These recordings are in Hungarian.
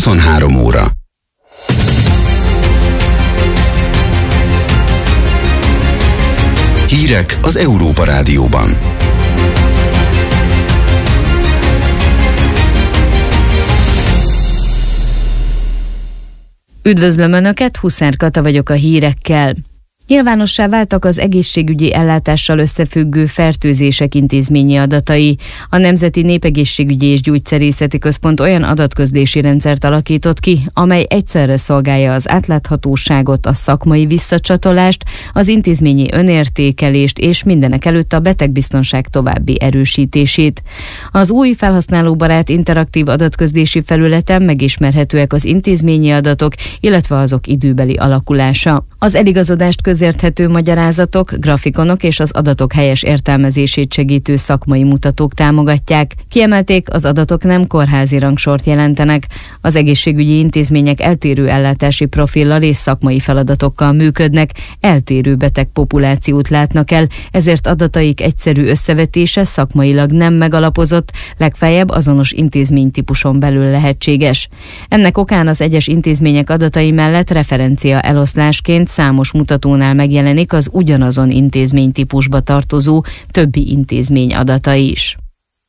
23 óra. Hírek az Európa Rádióban. Üdvözlöm Önöket, Huszár Kata vagyok a hírekkel. Nyilvánossá váltak az egészségügyi ellátással összefüggő fertőzések intézményi adatai. A Nemzeti Népegészségügyi és Gyógyszerészeti Központ olyan adatközlési rendszert alakított ki, amely egyszerre szolgálja az átláthatóságot, a szakmai visszacsatolást, az intézményi önértékelést és mindenekelőtt a betegbiztonság további erősítését. Az új felhasználóbarát interaktív adatközlési felületen megismerhetőek az intézményi adatok, illetve azok időbeli alakulása. Az eligazodást közérthető magyarázatok, grafikonok és az adatok helyes értelmezését segítő szakmai mutatók támogatják. Kiemelték, az adatok nem kórházi rangsort jelentenek. Az egészségügyi intézmények eltérő ellátási profillal és szakmai feladatokkal működnek, eltérő betegpopulációt látnak el, ezért adataik egyszerű összevetése szakmailag nem megalapozott, legfeljebb azonos intézménytípuson belül lehetséges. Ennek okán az egyes intézmények adatai mellett referencia eloszlásként számos mutatónál megjelenik az ugyanazon intézménytípusba tartozó többi intézmény adatai is.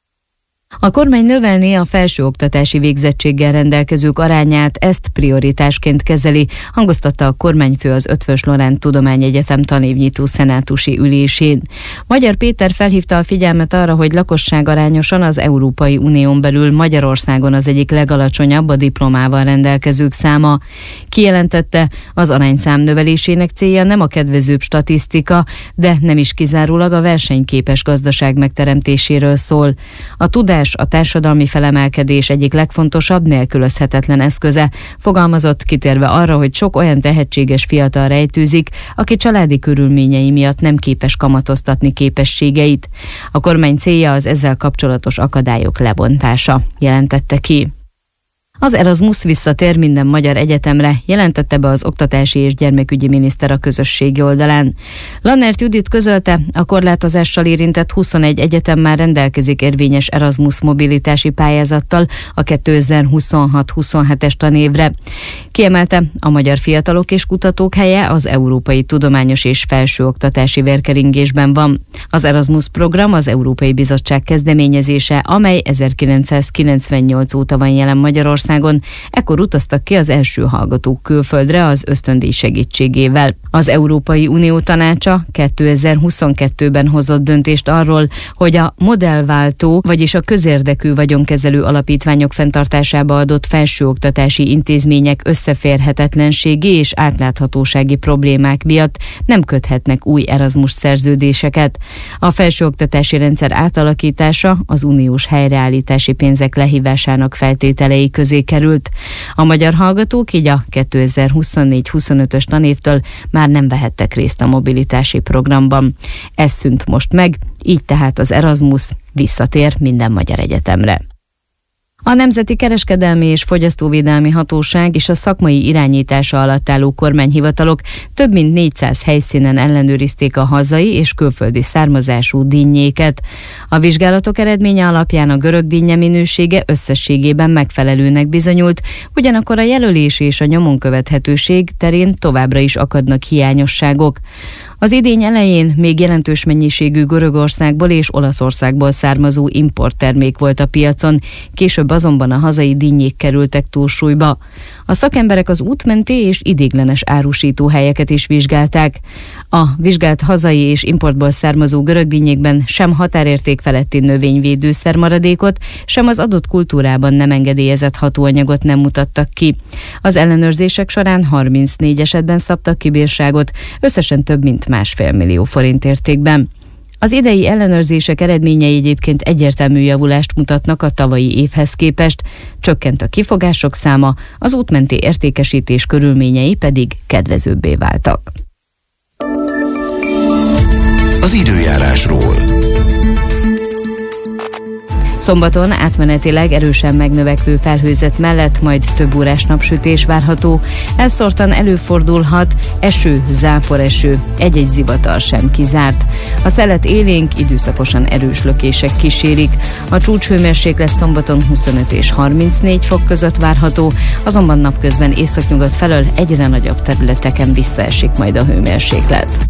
A kormány növelné a felsőoktatási végzettséggel rendelkezők arányát, ezt prioritásként kezeli, hangoztatta a kormányfő az Eötvös Loránd Tudományegyetem tanévnyitó szenátusi ülésén. Magyar Péter felhívta a figyelmet arra, hogy lakosságarányosan az Európai Unión belül Magyarországon az egyik legalacsonyabb a diplomával rendelkezők száma. Kijelentette, az arányszám növelésének célja nem a kedvezőbb statisztika, de nem is kizárólag a versenyképes gazdaság megteremtéséről szól. A tudás a társadalmi felemelkedés egyik legfontosabb, nélkülözhetetlen eszköze, fogalmazott, kitérve arra, hogy sok olyan tehetséges fiatal rejtőzik, aki családi körülményei miatt nem képes kamatoztatni képességeit. A kormány célja az ezzel kapcsolatos akadályok lebontása, jelentette ki. Az Erasmus visszatér minden magyar egyetemre, jelentette be az oktatási és gyermekügyi miniszter a közösségi oldalán. Lannert Judit közölte, a korlátozással érintett 21 egyetem már rendelkezik érvényes Erasmus mobilitási pályázattal a 2026-27-es tanévre. Kiemelte, a magyar fiatalok és kutatók helye az európai tudományos és felsőoktatási vérkeringésben van. Az Erasmus program az Európai Bizottság kezdeményezése, amely 1998 óta van jelen Magyarországon. Ekkor utaztak ki az első hallgatók külföldre az ösztöndíj segítségével. Az Európai Unió Tanácsa 2022-ben hozott döntést arról, hogy a modellváltó, vagyis a közérdekű vagyonkezelő alapítványok fenntartásába adott felsőoktatási intézmények összeférhetetlenségi és átláthatósági problémák miatt nem köthetnek új Erasmus szerződéseket. A felsőoktatási rendszer átalakítása az uniós helyreállítási pénzek lehívásának feltételei közé került. A magyar hallgatók így a 2024-25-ös tanévtől már nem vehettek részt a mobilitási programban. Ez szűnt most meg, így tehát az Erasmus visszatér minden magyar egyetemre. A Nemzeti Kereskedelmi és Fogyasztóvédelmi Hatóság és a szakmai irányítása alatt álló kormányhivatalok több mint 400 helyszínen ellenőrizték a hazai és külföldi származású dinnyéket. A vizsgálatok eredménye alapján a görög dinnye minősége összességében megfelelőnek bizonyult, ugyanakkor a jelölés és a nyomon követhetőség terén továbbra is akadnak hiányosságok. Az idény elején még jelentős mennyiségű Görögországból és Olaszországból származó importtermék volt a piacon, később azonban a hazai dinnyék kerültek túlsúlyba. A szakemberek az útmenti és ideiglenes árusítóhelyeket is vizsgálták. A vizsgált hazai és importból származó görög dinnyékben sem határérték feletti növényvédőszer maradékot, sem az adott kultúrában nem engedélyezett hatóanyagot nem mutattak ki. Az ellenőrzések során 34 esetben szabtak ki bírságot, összesen több mint 1,5 millió forint értékben. Az idei ellenőrzések eredményei egyébként egyértelmű javulást mutatnak a tavalyi évhez képest, csökkent a kifogások száma, az útmenti értékesítés körülményei pedig kedvezőbbé váltak. Az időjárásról. Szombaton átmenetileg erősen megnövekvő felhőzet mellett majd több órás napsütés várható. Elszórtan előfordulhat eső, záporeső, egy-egy zivatar sem kizárt. A szelet élénk, időszakosan erős lökések kísérik. A csúcshőmérséklet szombaton 25 és 34 fok között várható, azonban napközben északnyugat felől egyre nagyobb területeken visszaesik majd a hőmérséklet.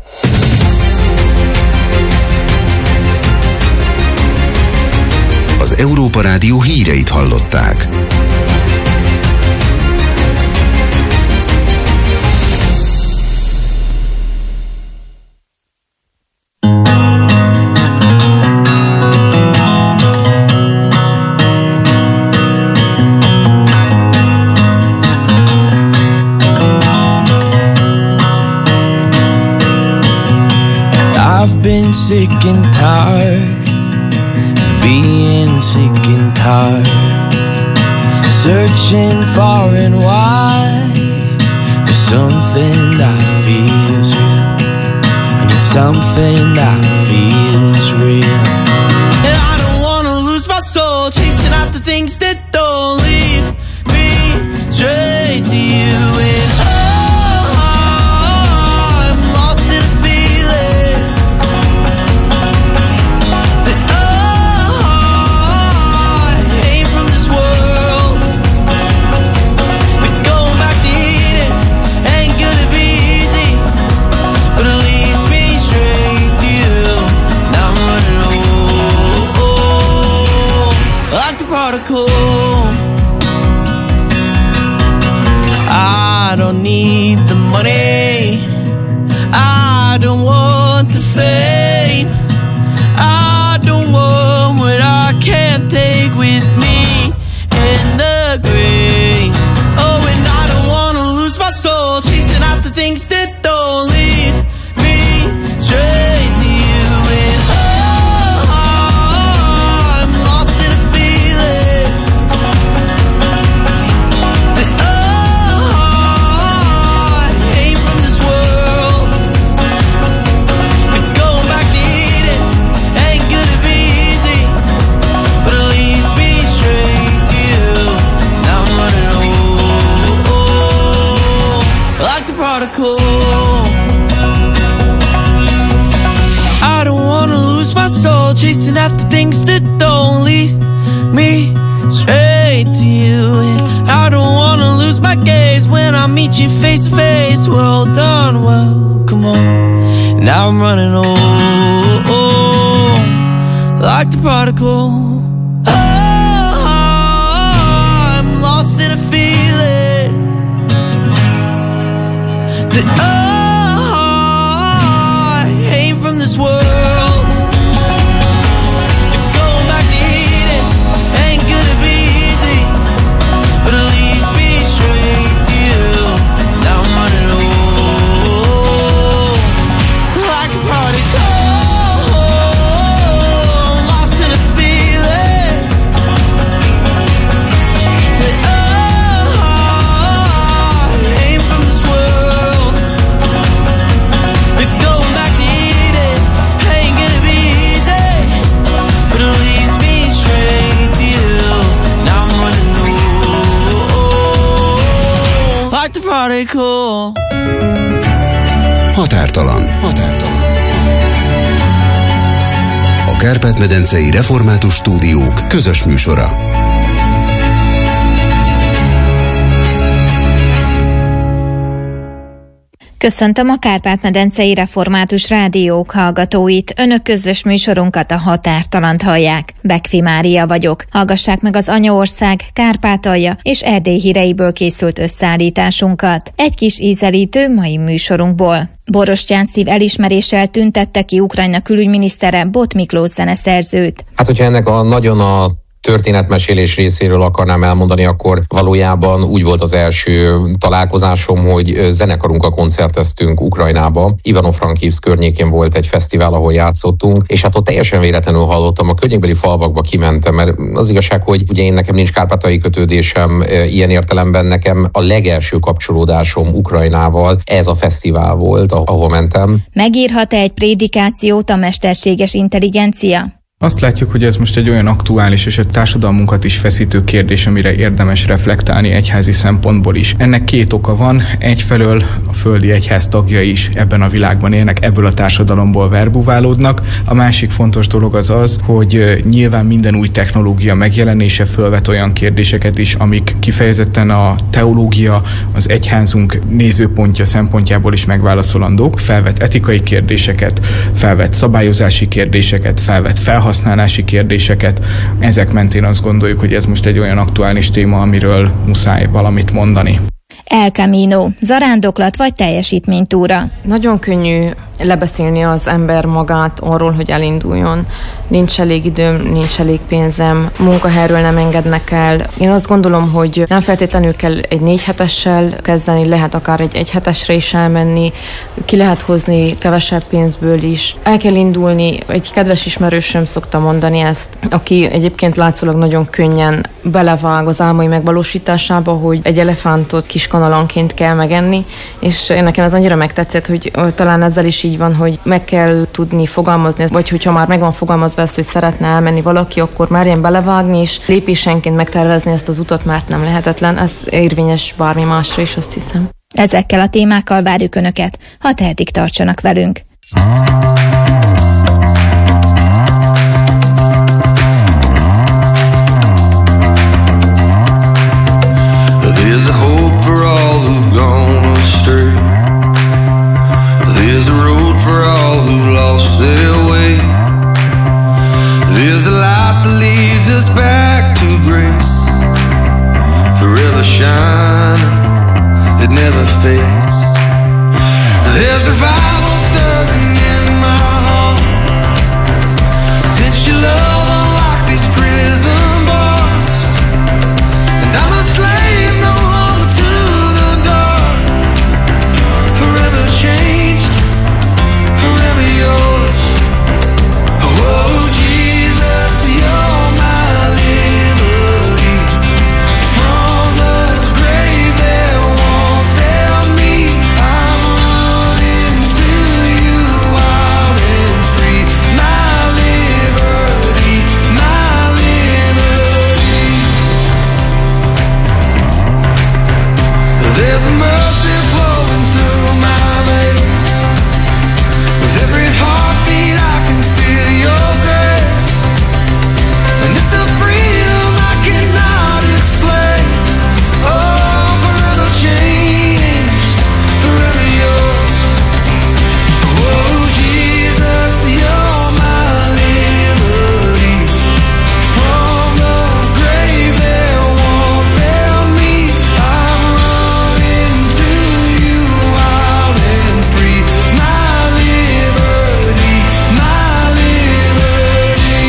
Az Európa Rádió híreit hallották. I've been sick and tired, being sick and tired, searching far and wide for something that feels real. I need something that feels real. And I don't wanna lose my soul chasing after things that don't lead me straight to you. And I'm lost in a feeling that I ain't from this world. But going back to Eden ain't gonna be easy, but it leads me straight to you. Now I'm running like the prodigal. I don't need the money, I don't want the fame, I don't want what I can't take with me in the grave. Oh, and I don't wanna lose my soul chasing after things that don't lead me straight to you. And I'm lost in a feeling that I ain't from this world. But going back to Eden ain't gonna be easy, but it leads me straight to you. Now I'm running like the prodigal. I don't wanna lose my soul chasing after things that don't lead me straight to you. And I don't wanna lose my gaze when I meet you face to face. Well done, well, come on. Now I'm running like the prodigal. I'm lost in a feeling that I ain't from this world. Going back to Eden ain't gonna be easy, but it leads me straight to you. Now I'm running like a prodigal, lost in a feeling that I ain't from this world. But going back to Eden ain't gonna be easy, but it leads me straight to you. Now I'm running like the prodigal. Határtalan. A Kárpát-medencei Református Stúdiók közös műsora. Köszöntöm a Kárpát-medencei Református Rádiók hallgatóit. Önök közös műsorunkat, a Határtalant hallják. Bekfi Mária vagyok. Hallgassák meg az Anyaország, Kárpátalja és Erdély híreiből készült összeállításunkat. Egy kis ízelítő mai műsorunkból. Borostyán szív elismeréssel tüntette ki Ukrajna külügyminisztere, Bot Miklós zeneszerzőt. Hát, hogyha ennek nagyon a történetmesélés részéről akarnám elmondani, akkor valójában úgy volt az első találkozásom, hogy zenekarunkkal koncerteztünk Ukrajnába. Ivano-Frankivszk környékén volt egy fesztivál, ahol játszottunk, és hát ott teljesen véletlenül hallottam, a környékbeli falvakba kimentem, mert az igazság, hogy ugye nekem nincs kárpátaljai kötődésem ilyen értelemben, nekem a legelső kapcsolódásom Ukrajnával ez a fesztivál volt, ahol mentem. Megírhat-e egy prédikációt a mesterséges intelligencia? Azt látjuk, hogy ez most egy olyan aktuális és a társadalmunkat is feszítő kérdés, amire érdemes reflektálni egyházi szempontból is. Ennek két oka van. Egyfelől a földi egyház tagjai is ebben a világban élnek, ebből a társadalomból verbuválódnak. A másik fontos dolog az, hogy nyilván minden új technológia megjelenése fölvet olyan kérdéseket is, amik kifejezetten a teológia, az egyházunk nézőpontja szempontjából is megválaszolandók. Felvet etikai kérdéseket, felvet szabályozási kérdéseket, felvet felhasználási kérdéseket. Ezek mentén azt gondoljuk, hogy ez most egy olyan aktuális téma, amiről muszáj valamit mondani. El Camino, zarándoklat vagy teljesítménytúra? Nagyon könnyű lebeszélni az ember magát arról, hogy elinduljon. Nincs elég időm, nincs elég pénzem, munkahelyről nem engednek el. Én azt gondolom, hogy nem feltétlenül kell egy 4 hetessel kezdeni, lehet akár egy 1 hetesre is elmenni, ki lehet hozni kevesebb pénzből is. El kell indulni, egy kedves ismerősöm szokta mondani ezt, aki egyébként látszólag nagyon könnyen belevág az álmai megvalósításába, hogy egy elefántot kis kanalanként kell megenni, és nekem ez annyira megtetszett, hogy talán ezzel is így van, hogy meg kell tudni fogalmazni, vagy hogyha már meg van fogalmazva ezt, hogy szeretne elmenni valaki, akkor merjen belevágni, és lépésenként megtervezni ezt az utat, mert nem lehetetlen. Ez érvényes bármi másra is, azt hiszem. Ezekkel a témákkal várjuk Önöket, ha tehetik, tartsanak velünk. There's a hope for all who've gone astray. There's a road for all who've lost their way. There's a light that leads us back to grace, forever shining, it never fades. There's revival stirring in my heart, since your love unlocked these prison bars, and I'm a slave no longer to the dark, forever changed, forever yours. Oh Jesus, you're my liberty, from the grave that once held me. I'm running to you wild and free, my liberty, my liberty. There's a mercy flowing through my veins, with every heartbeat I can feel your grace, and it's a freedom I cannot explain. Oh, forever changed, forever yours. Oh Jesus, you're my liberty, from the grave that once held me. I'm running to you wild and free, my liberty, my liberty.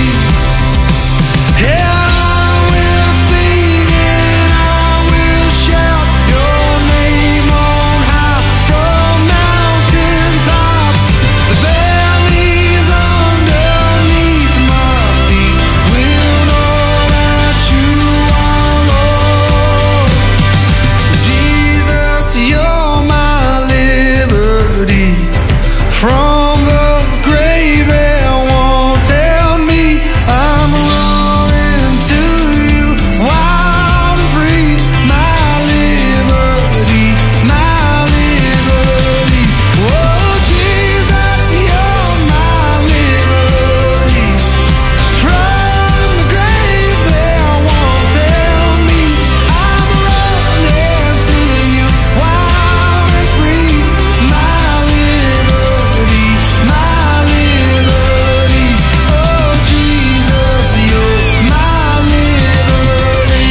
And I will sing and I will shout your name on high, from mountain tops. The valleys underneath my feet will know that you are Lord. Jesus, you're my liberty, from the grave that once held me. I'm running to you wild and free, my liberty, my liberty. Oh Jesus, you're my liberty, from the grave that once held me. I'm running to you wild and free, my liberty, my liberty. Oh Jesus, you're my liberty.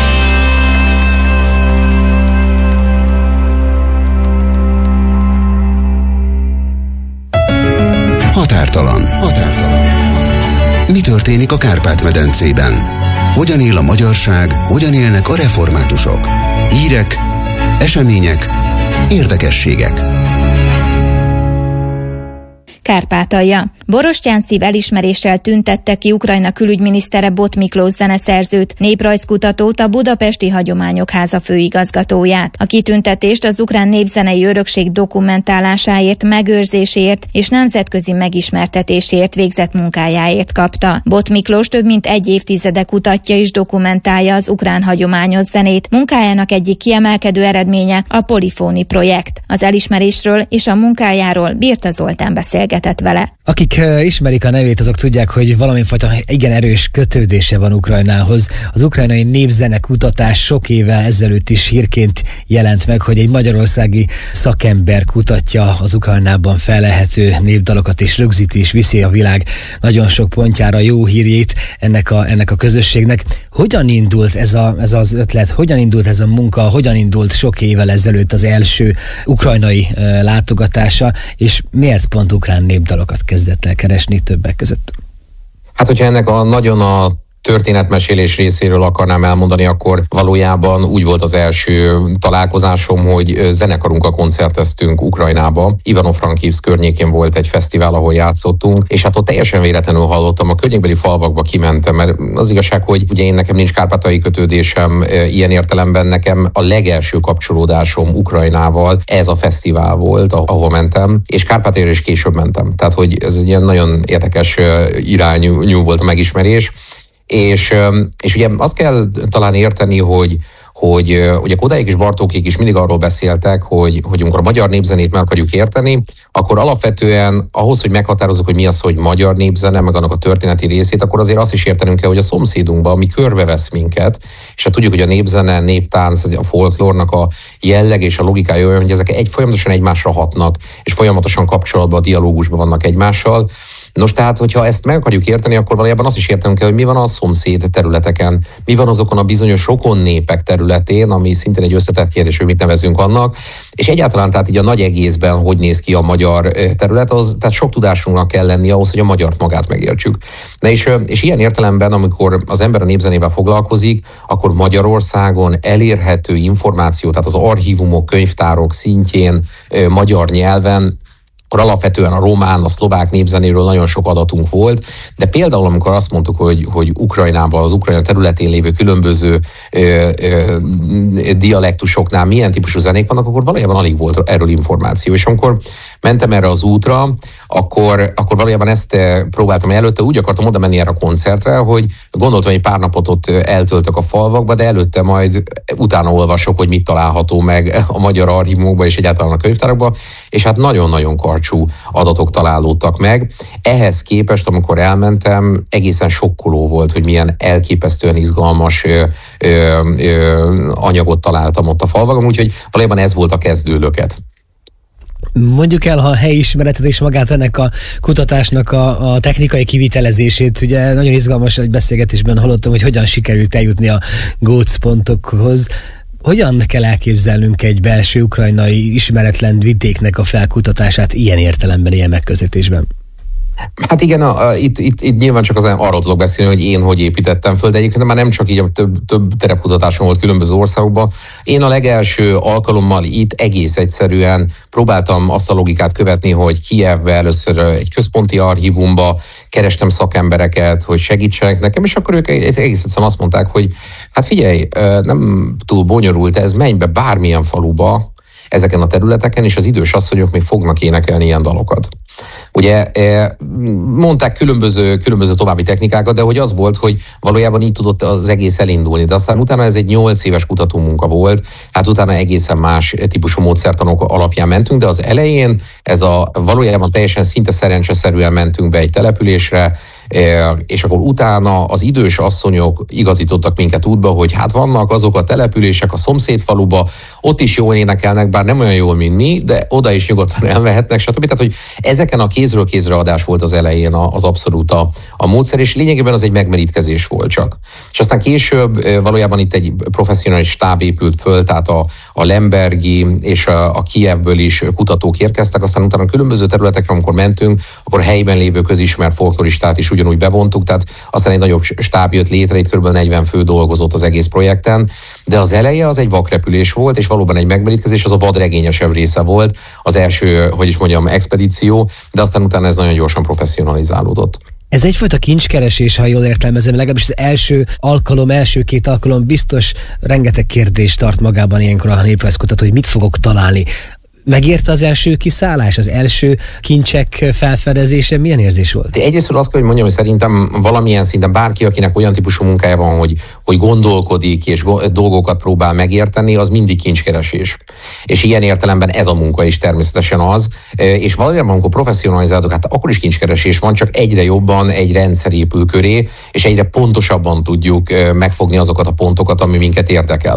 Határtalan. Mi történik a Kárpát-medencében? Hogyan él a magyarság, hogyan élnek a reformátusok? Hírek, események, érdekességek. Kárpátalja. Borostyán szív elismeréssel tüntette ki Ukrajna külügyminisztere Bot Miklós zeneszerzőt, néprajzkutatót, a Budapesti Hagyományok Háza főigazgatóját. A kitüntetést az ukrán népzenei örökség dokumentálásáért, megőrzéséért és nemzetközi megismertetésért végzett munkájáért kapta. Bot Miklós több mint egy évtizede kutatja és dokumentálja az ukrán hagyományos zenét. Munkájának egyik kiemelkedő eredménye a Polifóni projekt. Az elismerésről és a munkájáról Birta Zoltán beszélgetett vele. Akik ismerik a nevét, azok tudják, hogy valamifajta igen erős kötődése van Ukrajnához. Az ukrajnai népzene kutatás sok évvel ezelőtt is hírként jelent meg, hogy egy magyarországi szakember kutatja az Ukrajnában fellelhető népdalokat, és rögzíti és viszi a világ nagyon sok pontjára jó hírjét ennek a közösségnek. Hogyan indult ez az ötlet, hogyan indult ez a munka, hogyan indult sok évvel ezelőtt az első ukrajnai látogatása, és miért pont ukrán népdalokat kezdett el keresni többek között? Hát, hogyha ennek a történetmesélés részéről akarnám elmondani, akkor valójában úgy volt az első találkozásom, hogy zenekarunkkal koncerteztünk Ukrajnába. Ivano-Frankivszk környékén volt egy fesztivál, ahol játszottunk, és hát ott teljesen véletlenül hallottam, a környékbeli falvakba kimentem, mert az igazság, hogy ugye nekem nincs kárpátaljai kötődésem, ilyen értelemben nekem a legelső kapcsolódásom Ukrajnával ez a fesztivál volt, ahova mentem, és Kárpátaljára is később mentem. Tehát, hogy ez egy ilyen nagyon érdekes irányú volt a megismerés. És ugye azt kell talán érteni, hogy ugye Kodályék és Bartókék is mindig arról beszéltek, hogy amikor a magyar népzenét meg akarjuk érteni, akkor alapvetően ahhoz, hogy meghatározzuk, hogy mi az, hogy magyar népzene, meg annak a történeti részét, akkor azért azt is értenünk kell, hogy a szomszédunkban, ami körbevesz minket, és hát tudjuk, hogy a népzene, néptánc, a folklórnak a jelleg és a logikája olyan, hogy ezek folyamatosan egymásra hatnak, és folyamatosan kapcsolatban, dialógusban vannak egymással. Nos, tehát, hogyha ezt meg akarjuk érteni, akkor valójában azt is értenünk kell, hogy mi van a szomszéd területeken, mi van azokon a bizonyos rokon népek területén, ami szintén egy összetett kérdés, hogy mit nevezünk annak, és egyáltalán tehát így a nagy egészben hogy néz ki a magyar terület, tehát sok tudásunknak kell lenni ahhoz, hogy a magyart magát megértsük. És ilyen értelemben, amikor az ember a népzenével foglalkozik, akkor Magyarországon elérhető információ, tehát az archívumok, könyvtárok szintjén magyar nyelven, akkor alapvetően a román, a szlovák népzenéről nagyon sok adatunk volt, de például amikor azt mondtuk, hogy Ukrajnában, az Ukrajna területén lévő különböző dialektusoknál milyen típusú zenék vannak, akkor valójában alig volt erről információ. És amikor mentem erre az útra, akkor valójában ezt próbáltam előtte, úgy akartam oda menni erre a koncertre, hogy gondoltam, hogy pár napot ott eltöltök a falvakba, de előtte majd utána olvasok, hogy mit található meg a magyar archívumokban és egyáltalán a könyvtárakban, és hát nagyon-nagyon karcsú adatok találódtak meg. Ehhez képest, amikor elmentem, egészen sokkoló volt, hogy milyen elképesztően izgalmas anyagot találtam ott a falvakon, úgyhogy valójában ez volt a kezdőlöket. Mondjuk el a helyismeretet és magát ennek a kutatásnak a technikai kivitelezését. Ugye nagyon izgalmas egy beszélgetésben hallottam, hogy hogyan sikerült eljutni a gócpontokhoz. Hogyan kell elképzelnünk egy belső ukrajnai ismeretlen vidéknek a felkutatását ilyen értelemben, ilyen megközelítésben? Hát igen, itt nyilván csak arról tudok beszélni, hogy én hogy építettem föl, de egyébként már nem csak így, több terepkutatásom volt különböző országokban. Én a legelső alkalommal itt egész egyszerűen próbáltam azt a logikát követni, hogy Kijevbe először egy központi archívumba kerestem szakembereket, hogy segítsenek nekem, és akkor ők egész egyszerűen azt mondták, hogy hát figyelj, nem túl bonyolult ez, menj be bármilyen faluba ezeken a területeken, és az idős asszonyok még fognak énekelni ilyen dalokat. Ugye mondták különböző további technikákat, de hogy az volt, hogy valójában így tudott az egész elindulni. De aztán utána ez egy 8 éves kutatómunka volt, hát utána egészen más típusú módszertanok alapján mentünk, de az elején valójában teljesen szinte szerencseszerűen mentünk be egy településre, és akkor utána az idős asszonyok igazítottak minket útba, hogy hát vannak azok a települések a szomszédfaluba, ott is jól énekelnek, bár nem olyan jól, mint mi, de oda is nyugodtan elmehetnek, stb. Tehát, hogy ezeken a kézről kézre adás volt az elején az abszolút a módszer, és lényegében az egy megmerítkezés volt csak. És aztán később valójában itt egy professzionális stáb épült föl, tehát a Lembergi és a Kijevből is kutatók érkeztek, aztán utána különböző területekre, amikor mentünk, akkor helyben lévő közismert folkloristát is ugyanúgy bevontuk, tehát aztán egy nagyobb stáb jött létre, itt kb. 40 fő dolgozott az egész projekten, de az eleje az egy vakrepülés volt, és valóban egy megmerítkezés, az a vadregényesebb része volt, az első, expedíció, de aztán utána ez nagyon gyorsan professzionalizálódott. Ez egyfajta kincskeresés, ha jól értelmezem, legalábbis az első két alkalom biztos rengeteg kérdést tart magában ilyenkor a néprajzkutató, hogy mit fogok találni. Megérte az első kiszállás, az első kincsek felfedezése? Milyen érzés volt? Egyrészt azt kell, hogy mondjam, hogy szerintem valamilyen szinten bárki, akinek olyan típusú munkája van, hogy gondolkodik és dolgokat próbál megérteni, az mindig kincskeresés. És ilyen értelemben ez a munka is természetesen az. És valójában, amikor professzionalizálok, hát akkor is kincskeresés van, csak egyre jobban egy rendszer épül köré, és egyre pontosabban tudjuk megfogni azokat a pontokat, ami minket érdekel.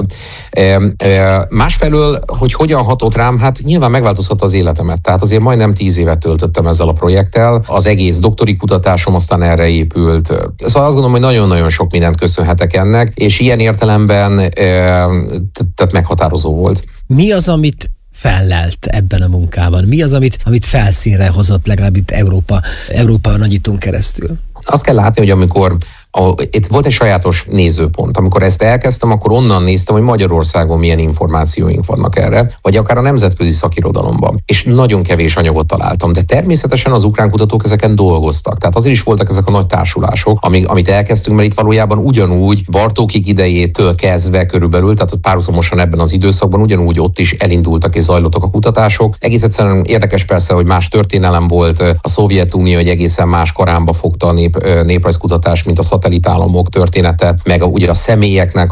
Másfelől, hogy hogyan hatott rám, hát nyilván megváltoztatta az életemet. Tehát azért majdnem 10 évet töltöttem ezzel a projekttel. Az egész doktori kutatásom aztán erre épült. Szóval azt gondolom, hogy nagyon-nagyon sok mindent köszönhetek ennek, és ilyen értelemben tehát meghatározó volt. Mi az, amit fellelt ebben a munkában? Mi az, amit felszínre hozott legalább itt Európa nagyítón keresztül? Azt kell látni, hogy amikor itt volt egy sajátos nézőpont. Amikor ezt elkezdtem, akkor onnan néztem, hogy Magyarországon milyen információink vannak erre, vagy akár a nemzetközi szakirodalomban. És nagyon kevés anyagot találtam, de természetesen az ukrán kutatók ezeken dolgoztak. Tehát azért is voltak ezek a nagy társulások, amit elkezdtünk, mert itt valójában ugyanúgy Bartókig idejétől kezdve körülbelül, tehát párhuzamosan ebben az időszakban ugyanúgy ott is elindultak és zajlottak a kutatások. Egész egyszerűen érdekes persze, hogy más történelem volt, a Szovjetunió egy egészen más karámba fogta a néprajzkutatás, mint a szatellitállamok története, meg ugye a személyeknek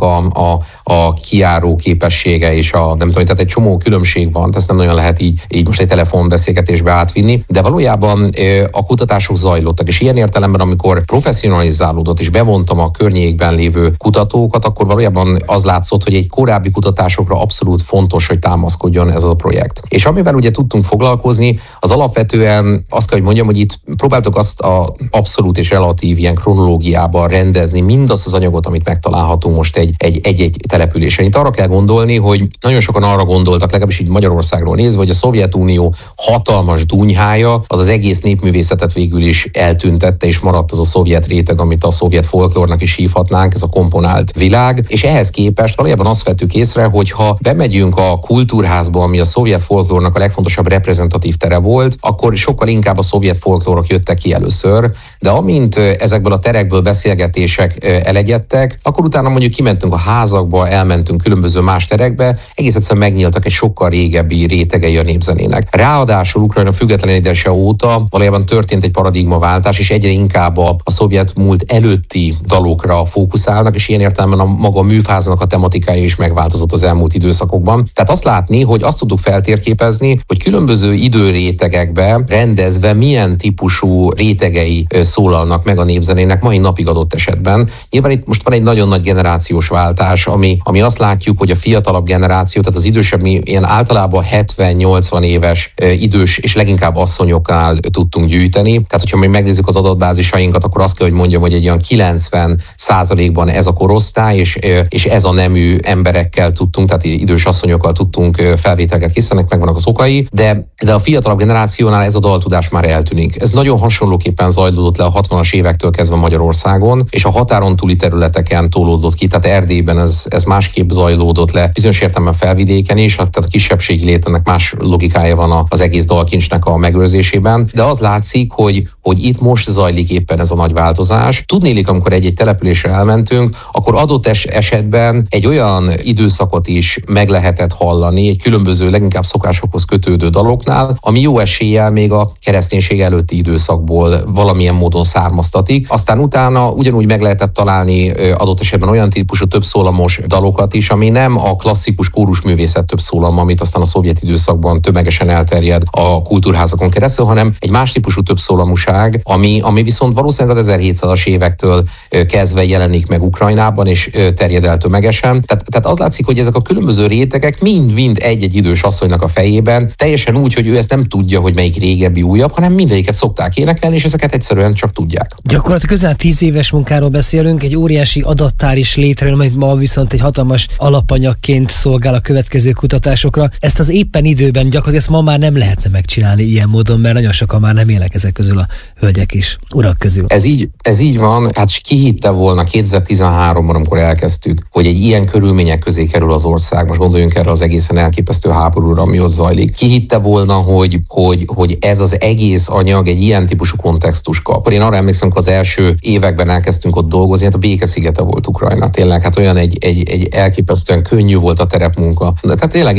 a kijáró képessége, és nem tudom, tehát egy csomó különbség van, ezt nem nagyon lehet így most egy telefonbeszélgetésbe átvinni, de valójában a kutatások zajlottak, és ilyen értelemben, amikor professzionalizálódott, és bevontam a környékben lévő kutatókat, akkor valójában az látszott, hogy egy korábbi kutatásokra abszolút fontos, hogy támaszkodjon ez a projekt. És amivel ugye tudtunk foglalkozni, az alapvetően azt kell, hogy mondjam, hogy itt próbáltuk azt az abszolút és relatív ilyen kronológiában rendezni mindazt az anyagot, amit megtalálhatunk most egy településen. Itt arra kell gondolni, hogy nagyon sokan arra gondoltak, legalábbis így Magyarországról nézve, hogy a Szovjetunió hatalmas dunyhája az egész népművészetet végül is eltüntette, és maradt az a szovjet réteg, amit a szovjet folklórnak is hívhatnánk, ez a komponált világ. És ehhez képest valójában azt vettük észre, hogy ha bemegyünk a kultúrházba, ami a szovjet folklórnak a legfontosabb reprezentatív tere volt, akkor sokkal inkább a szovjet folklórok jöttek ki először, de amint ezekből a terekből beszélgetések elegyedtek, akkor utána mondjuk kimentünk a házakba, elmentünk különböző más terekbe, egész egyszerűen megnyíltak egy sokkal régebbi rétegei a népzenének. Ráadásul Ukrajna függetlenítése óta valójában történt egy paradigmaváltás, és egyre inkább a szovjet múlt előtti dalokra fókuszálnak, és ilyen értelemben a maga műfáznak a tematikája is megváltozott az elmúlt időszakokban. Tehát azt látni, hogy azt tudjuk feltérképezni, hogy különböző időrétegekbe rendezve milyen típusú rétegei szólalnak meg a népzenének mai napig adott esetben. Nyilván itt most van egy nagyon nagy generációs váltás, ami azt látjuk, hogy a fiatalabb generáció, tehát az idősebb, mi ilyen általában 70-80 éves idős és leginkább asszonyoknál tudtunk gyűjteni. Tehát, hogyha mi megnézzük az adatbázisainkat, akkor azt kell, hogy mondjam, hogy egy olyan 90%-ban ez a korosztály, és ez a nemű emberekkel tudtunk, tehát idős asszonyokkal tudtunk felvételeket készíteni, megvannak az okai, de a fiatalabb generációnál ez a daltudás már eltűnik. Ez nagyon hasonlóképpen zajlódott le a 60-as évektől kezdve Magyarországon, és a határon túli területeken tolódott ki, tehát Erdélyben ez másképp zajlódott le, bizonyos értelemben felvidéken is, tehát a kisebbségi létnek más logikája van az egész dalkincsnek a megőrzésében, de az látszik, hogy itt most zajlik éppen ez a nagy változás. Tudnélik, amikor egy településre elmentünk, akkor adott esetben egy olyan időszakot is meg lehetett hallani, egy különböző, leginkább szokásokhoz kötődő daloknál, ami jó eséllyel még a kereszténység előtti időszakból valamilyen módon származtatik. Aztán utána ugyanúgy meg lehetett találni adott esetben olyan típusú többszólamos dalokat is, ami nem a klasszikus kórusművészet többszólam, amit aztán a szovjet időszakban tömegesen elterjed a kultúrházakon keresztül, hanem egy más típusú többszólamúság, ami viszont valószínűleg az 1700-as évektől kezdve jelenik meg Ukrajnában, és terjed el tömegesen. Tehát az látszik, hogy ezek a különböző rétegek mind egy-egy idős asszonynak a fejében, teljesen úgy, hogy ő ezt nem tudja, hogy melyik régebbi, újabb, hanem mindegyiket szokták énekelni, és ezeket egyszerűen csak tudják. Gyakorlatilag közel 10 éves munkáról beszélünk, egy óriási adattár is létrejön, amit ma viszont egy hatalmas alapanyagként szolgál a következő kutatásokra. Ezt az éppen időben gyakorlatilag ezt ma már nem lehetne megcsinálni ilyen módon, mert nagyon sokan már nem élnek ezek közül a hölgyek és urak közül. Ez így van, hát ki hitte volna 2013-ban, amikor elkezdtük, hogy egy ilyen körülmények közé kerül az ország, most gondoljunk erre az egészen elképesztő háborúra, ami ott zajlik. Ki hitte volna, hogy ez az egész anyag egy ilyen típusú kontextus kap. Én arra emlékszem, hogy az első években elkezdtünk ott dolgozni, hát a békeszigete volt Ukrajna. Tényleg, hát olyan egy elképesztően könnyű volt a terepmunka. Tehát tényleg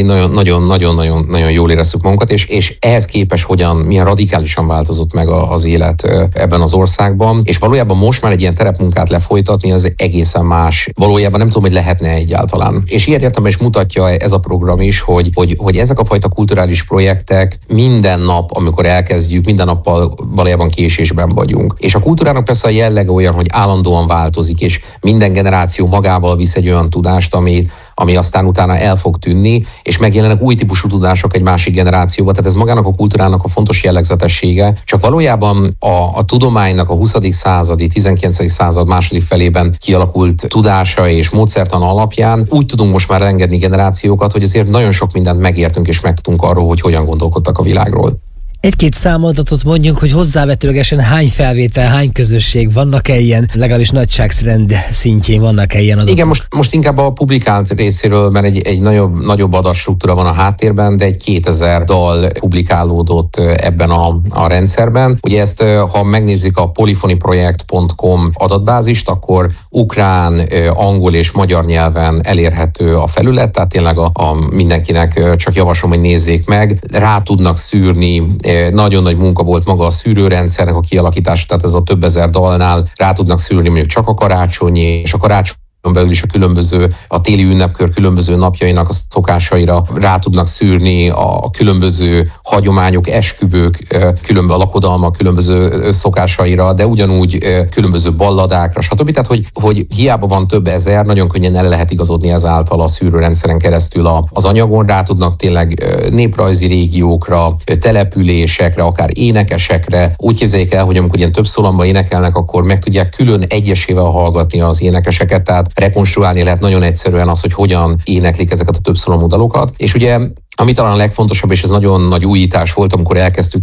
nagyon jól éreztük magunkat, és ehhez képest milyen radikálisan változott meg az élet ebben az országban, és valójában most már egy ilyen terepmunkát lefolytatni, az egészen más. Valójában nem tudom, hogy lehetne egyáltalán. És ilyen értelemben is mutatja ez a program is, hogy ezek a fajta kulturális projektek minden nap, amikor elkezdjük, minden nappal valójában késésben vagyunk. És a kultúrának persze a jellege olyan, hogy állandóan változik, és minden generáció magával visz egy olyan tudást, ami aztán utána el fog tűnni, és megjelennek új típusú tudások egy másik generációba. Tehát ez magának a kultúrának a fontos jellegzetessége. Csak valójában a tudománynak a 20. századi, 19. század második felében kialakult tudása és módszertan alapján úgy tudunk most már engedni generációkat, hogy azért nagyon sok mindent megértünk és megtudunk arról, hogy hogyan gondolkodtak a világról. Egy-két számadatot mondjunk, hogy hozzávetőlegesen hány felvétel, hány közösség, vannak-e ilyen, legalábbis nagyságrend szintjén vannak-e ilyen adatok? Igen, most inkább a publikált részéről, mert egy nagyobb adatstruktúra van a háttérben, de egy 2000 dal publikálódott ebben a rendszerben. Ugye ezt, ha megnézzük a polyphonyproject.com adatbázist, akkor ukrán, angol és magyar nyelven elérhető a felület, tehát tényleg mindenkinek csak javaslom, hogy nézzék meg. Rá tudnak szűrni. Nagyon nagy munka volt maga a szűrőrendszernek a kialakítása, tehát ez a több ezer dalnál rá tudnak szűrni mondjuk csak a karácsonyi, és a karácsony belül is a téli ünnepkör különböző napjainak a szokásaira rá tudnak szűrni a különböző hagyományok, esküvők, a lakodalmak különböző szokásaira, de ugyanúgy különböző balladákra, stb. Tehát, hogy hiába van több ezer, nagyon könnyen el lehet igazodni ezáltal a szűrőrendszeren keresztül az anyagon, rá tudnak tényleg néprajzi régiókra, településekre, akár énekesekre. Úgy képzeljék el, hogy amikor ilyen több szólamban énekelnek, akkor meg tudják külön egyesével hallgatni az énekeseket, tehát rekonstruálni lehet nagyon egyszerűen az, hogy hogyan éneklik ezeket a többszólamú dalokat. És ugye ami talán a legfontosabb, és ez nagyon nagy újítás volt, amikor elkezdtük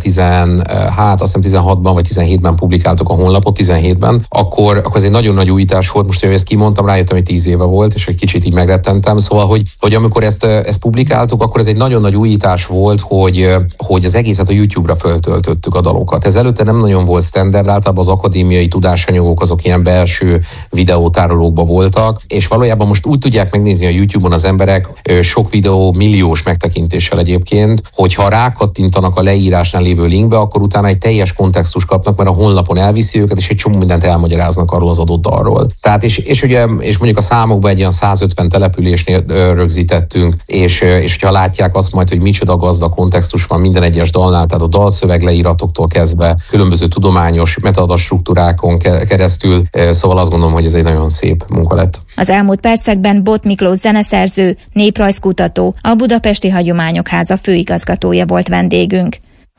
2016-ban vagy 17-ben publikáltuk a honlapot, 17-ben, akkor ez egy nagyon nagy újítás volt. Most, hogy ezt kimondtam, rájöttem, hogy 10 éve volt, és egy kicsit így megrettentem. Szóval, hogy amikor ezt publikáltuk, akkor ez egy nagyon nagy újítás volt, hogy az egészet a YouTube-ra föltöltöttük a dalokat. Ez előtte nem nagyon volt standard, általában az akadémiai tudásanyagok azok ilyen belső videótárolókban voltak, és valójában most úgy tudják megnézni a YouTube-on az emberek sok videó milliós megtekintéssel egyébként, hogyha rákattintanak a leírásnál lévő linkbe, akkor utána egy teljes kontextust kapnak, mert a honlapon elviszi őket, és egy csomó mindent elmagyaráznak arról az adott dalról. Tehát és mondjuk a számokban egy ilyen 150 településnél rögzítettünk, és hogyha látják azt majd, hogy micsoda gazdag kontextus van minden egyes dalnál, tehát a dalszöveg leíratoktól kezdve különböző tudományos metaadatstruktúrákon keresztül, szóval azt gondolom, hogy ez egy nagyon szép munka lett. Az elmúlt percekben Bot Miklós zeneszerző, néprajzkutató, a Budapesti Hagyományok Háza főigazgatója volt vendégünk.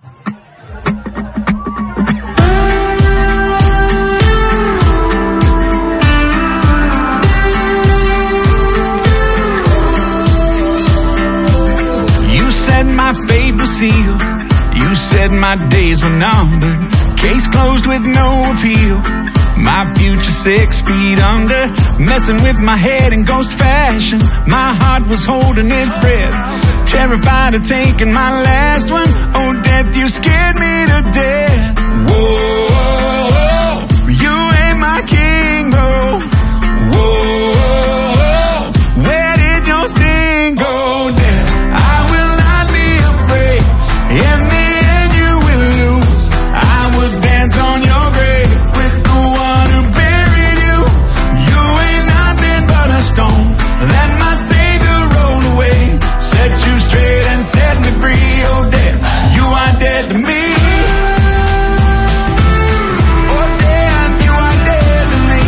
You said my fate was sealed. You said my days were numbered. Case closed with no appeal. My future 6 feet under, messing with my head in ghost fashion. My heart was holding its breath, terrified of taking my last one. Oh, death, you scared me to death. Whoa, you ain't my king, bro. Whoa, where did your sting go, death? I will not be afraid. In the end, you will lose. I would dance on your grave. That my Savior rolled away, set you straight and set me free. Oh, death, you are dead to me. Oh, death, you are dead to me.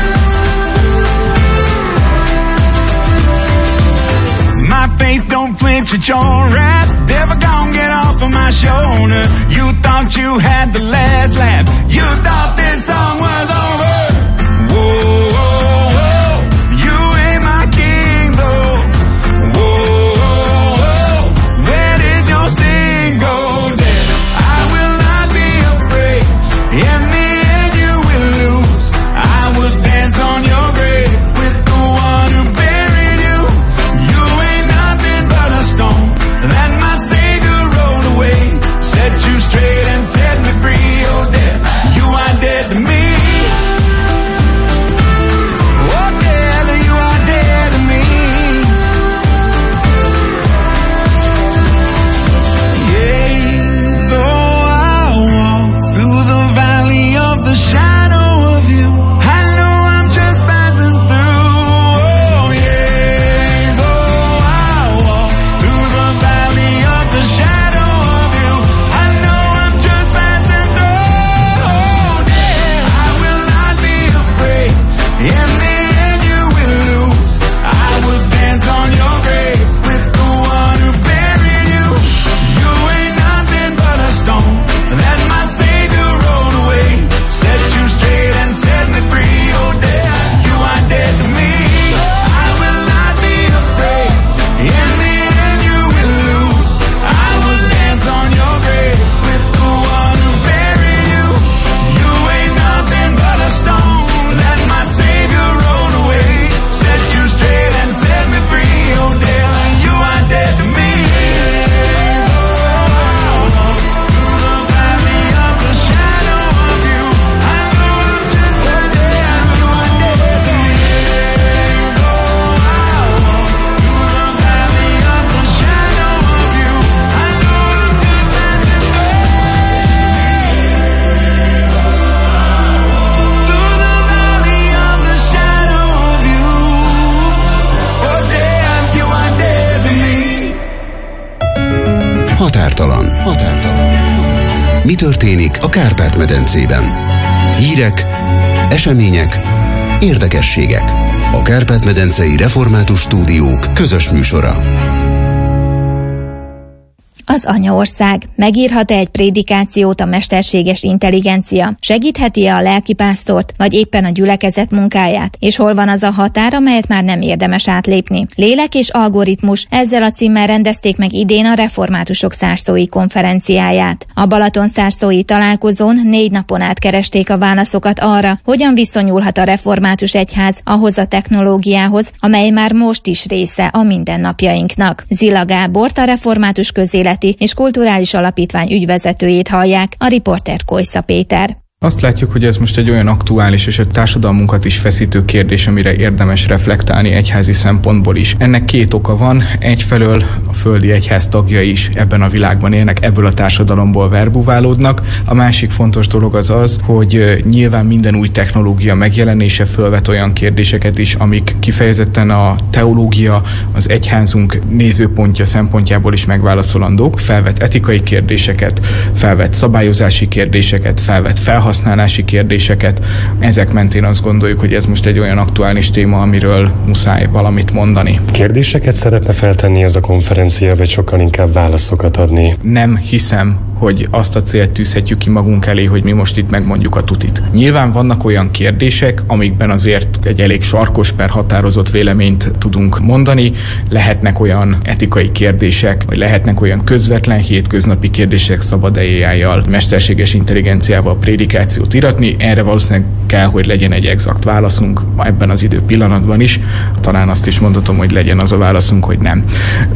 My faith don't flinch at your wrath. Never gonna get off of my shoulder. You thought you had the last laugh. You thought this song was over. Whoa. Sting go, death. I will not be afraid. történik a Kárpát-medencében? Hírek, események, érdekességek. A Kárpát-medencei Református Stúdiók közös műsora. Az anyaország. Megírhat-e egy prédikációt a mesterséges intelligencia? Segítheti-e a lelkipásztort, vagy éppen a gyülekezet munkáját? És hol van az a határ, amelyet már nem érdemes átlépni? Lélek és algoritmus, ezzel a címmel rendezték meg idén a reformátusok szárszói konferenciáját. A Balaton szárszói találkozón 4 napon át keresték a válaszokat arra, hogyan viszonyulhat a református egyház ahhoz a technológiához, amely már most is része a mindennapjainknak. Zila Gábort, a Református Közéleti és Kulturális Alapítvány ügyvezetőjét hallják, a riporter Kojsza Péter. Azt látjuk, hogy ez most egy olyan aktuális és a társadalmunkat is feszítő kérdés, amire érdemes reflektálni egyházi szempontból is. Ennek 2 oka van. Egyfelől a földi egyház tagjai is ebben a világban élnek, ebből a társadalomból verbuválódnak. A másik fontos dolog az, hogy nyilván minden új technológia megjelenése fölvet olyan kérdéseket is, amik kifejezetten a teológia, az egyházunk nézőpontja szempontjából is megválaszolandók. Felvet etikai kérdéseket, felvet szabályozási kérdéseket, felvet felhasználási kérdéseket. Ezek mentén azt gondoljuk, hogy ez most egy olyan aktuális téma, amiről muszáj valamit mondani. Kérdéseket szeretne feltenni ez a konferencia, vagy sokkal inkább válaszokat adni? Nem hiszem, hogy azt a célt tűzhetjük ki magunk elé, hogy mi most itt megmondjuk a tutit. Nyilván vannak olyan kérdések, amikben azért egy elég sarkos per határozott véleményt tudunk mondani. Lehetnek olyan etikai kérdések, vagy lehetnek olyan közvetlen hétköznapi kérdések, szabad AI-jal, mesterséges intelligenciával prédikációt iratni. Erre valószínűleg kell, hogy legyen egy exakt válaszunk ebben az idő pillanatban is. Talán azt is mondhatom, hogy legyen az a válaszunk, hogy nem.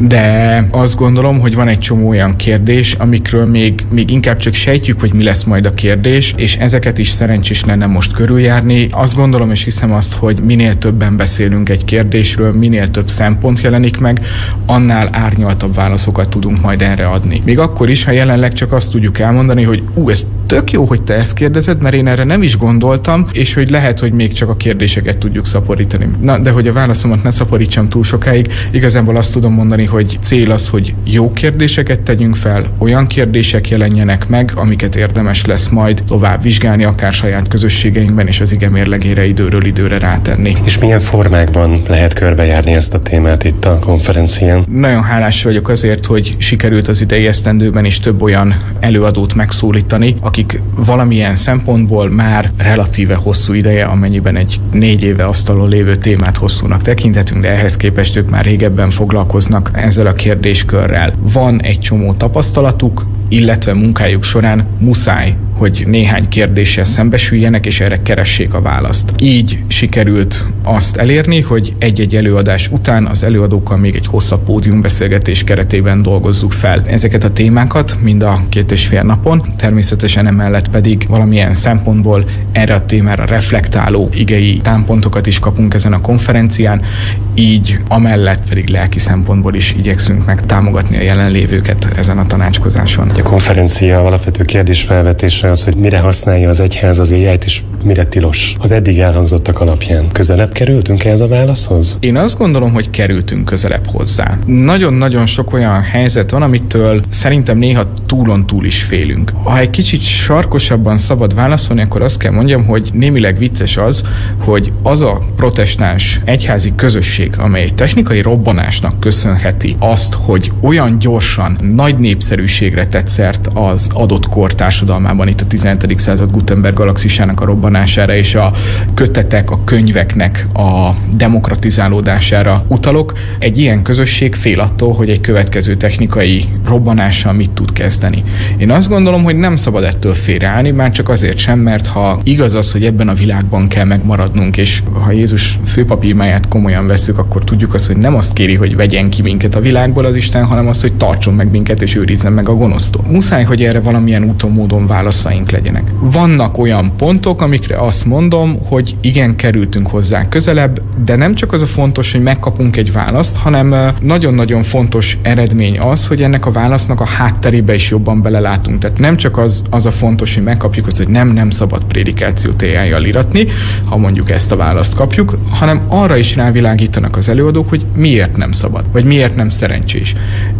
De azt gondolom, hogy van egy csomó olyan kérdés, amikről még inkább csak sejtjük, hogy mi lesz majd a kérdés, és ezeket is szerencsés lenne most körüljárni. Azt gondolom és hiszem azt, hogy minél többen beszélünk egy kérdésről, minél több szempont jelenik meg, annál árnyaltabb válaszokat tudunk majd erre adni. Még akkor is, ha jelenleg csak azt tudjuk elmondani, hogy ez tök jó, hogy te ezt kérdezed, mert én erre nem is gondoltam, és hogy lehet, hogy még csak a kérdéseket tudjuk szaporítani. Na, de hogy a válaszomat ne szaporítsam túl sokáig, igazából azt tudom mondani, hogy cél az, hogy jó kérdéseket tegyünk fel, olyan kérdések jelenjenek meg, amiket érdemes lesz majd tovább vizsgálni, akár saját közösségeinkben, és az ige mérlegére időről időre rátenni. És milyen formákban lehet körbejárni ezt a témát itt a konferencián? Nagyon hálás vagyok azért, hogy sikerült az idei esztendőben is több olyan előadót megszólítani, akik valamilyen szempontból már relatíve hosszú ideje, amennyiben egy 4 éve asztalon lévő témát hosszúnak tekinthetünk, de ehhez képest ők már régebben foglalkoznak ezzel a kérdéskörrel. Van egy csomó tapasztalatuk, illetve munkájuk során muszáj, hogy néhány kérdéssel szembesüljenek, és erre keressék a választ. Így sikerült azt elérni, hogy egy-egy előadás után az előadókkal még egy hosszabb pódiumbeszélgetés keretében dolgozzuk fel ezeket a témákat, mind a 2,5 napon. Természetesen emellett pedig valamilyen szempontból erre a témára reflektáló igei támpontokat is kapunk ezen a konferencián, így amellett pedig lelki szempontból is igyekszünk meg támogatni a jelenlévőket ezen a tanácskozáson. A konferencia alapvető kérdésfelvetése az, hogy mire használja az egyház az AI-t, és mire tilos. Az eddig elhangzottak alapján közelebb kerültünk ehhez a válaszhoz? Én azt gondolom, hogy kerültünk közelebb hozzá. Nagyon-nagyon sok olyan helyzet van, amitől szerintem néha túlon túl is félünk. Ha egy kicsit sarkosabban szabad válaszolni, akkor azt kell mondjam, hogy némileg vicces az, hogy az a protestáns egyházi közösség, amely technikai robbanásnak köszönheti azt, hogy olyan gyorsan, nagy népszerűségre tett szert az adott kor társadalmában, itt a 17. század Gutenberg galaxisának a robbanására és a kötetek, a könyveknek a demokratizálódására utalok. Egy ilyen közösség fél attól, hogy egy következő technikai robbanással mit tud kezdeni. Én azt gondolom, hogy nem szabad ettől félreállni, már csak azért sem, mert ha igaz az, hogy ebben a világban kell megmaradnunk, és ha Jézus főpapi imáját komolyan vesszük, akkor tudjuk azt, hogy nem azt kéri, hogy vegyen ki minket a világból az Isten, hanem azt, hogy tartson meg minket és őrizzen meg a gonosztól. Muszáj, hogy erre valamilyen úton, módon válaszaink legyenek. Vannak olyan pontok, amikre azt mondom, hogy igen, kerültünk hozzá közelebb, de nem csak az a fontos, hogy megkapunk egy választ, hanem nagyon-nagyon fontos eredmény az, hogy ennek a válasznak a hátterébe is jobban belelátunk. Tehát nem csak az a fontos, hogy megkapjuk azt, hogy nem szabad prédikációt AI-jal iratni, ha mondjuk ezt a választ kapjuk, hanem arra is rávilágítanak az előadók, hogy miért nem szabad, vagy miért nem szerencsés.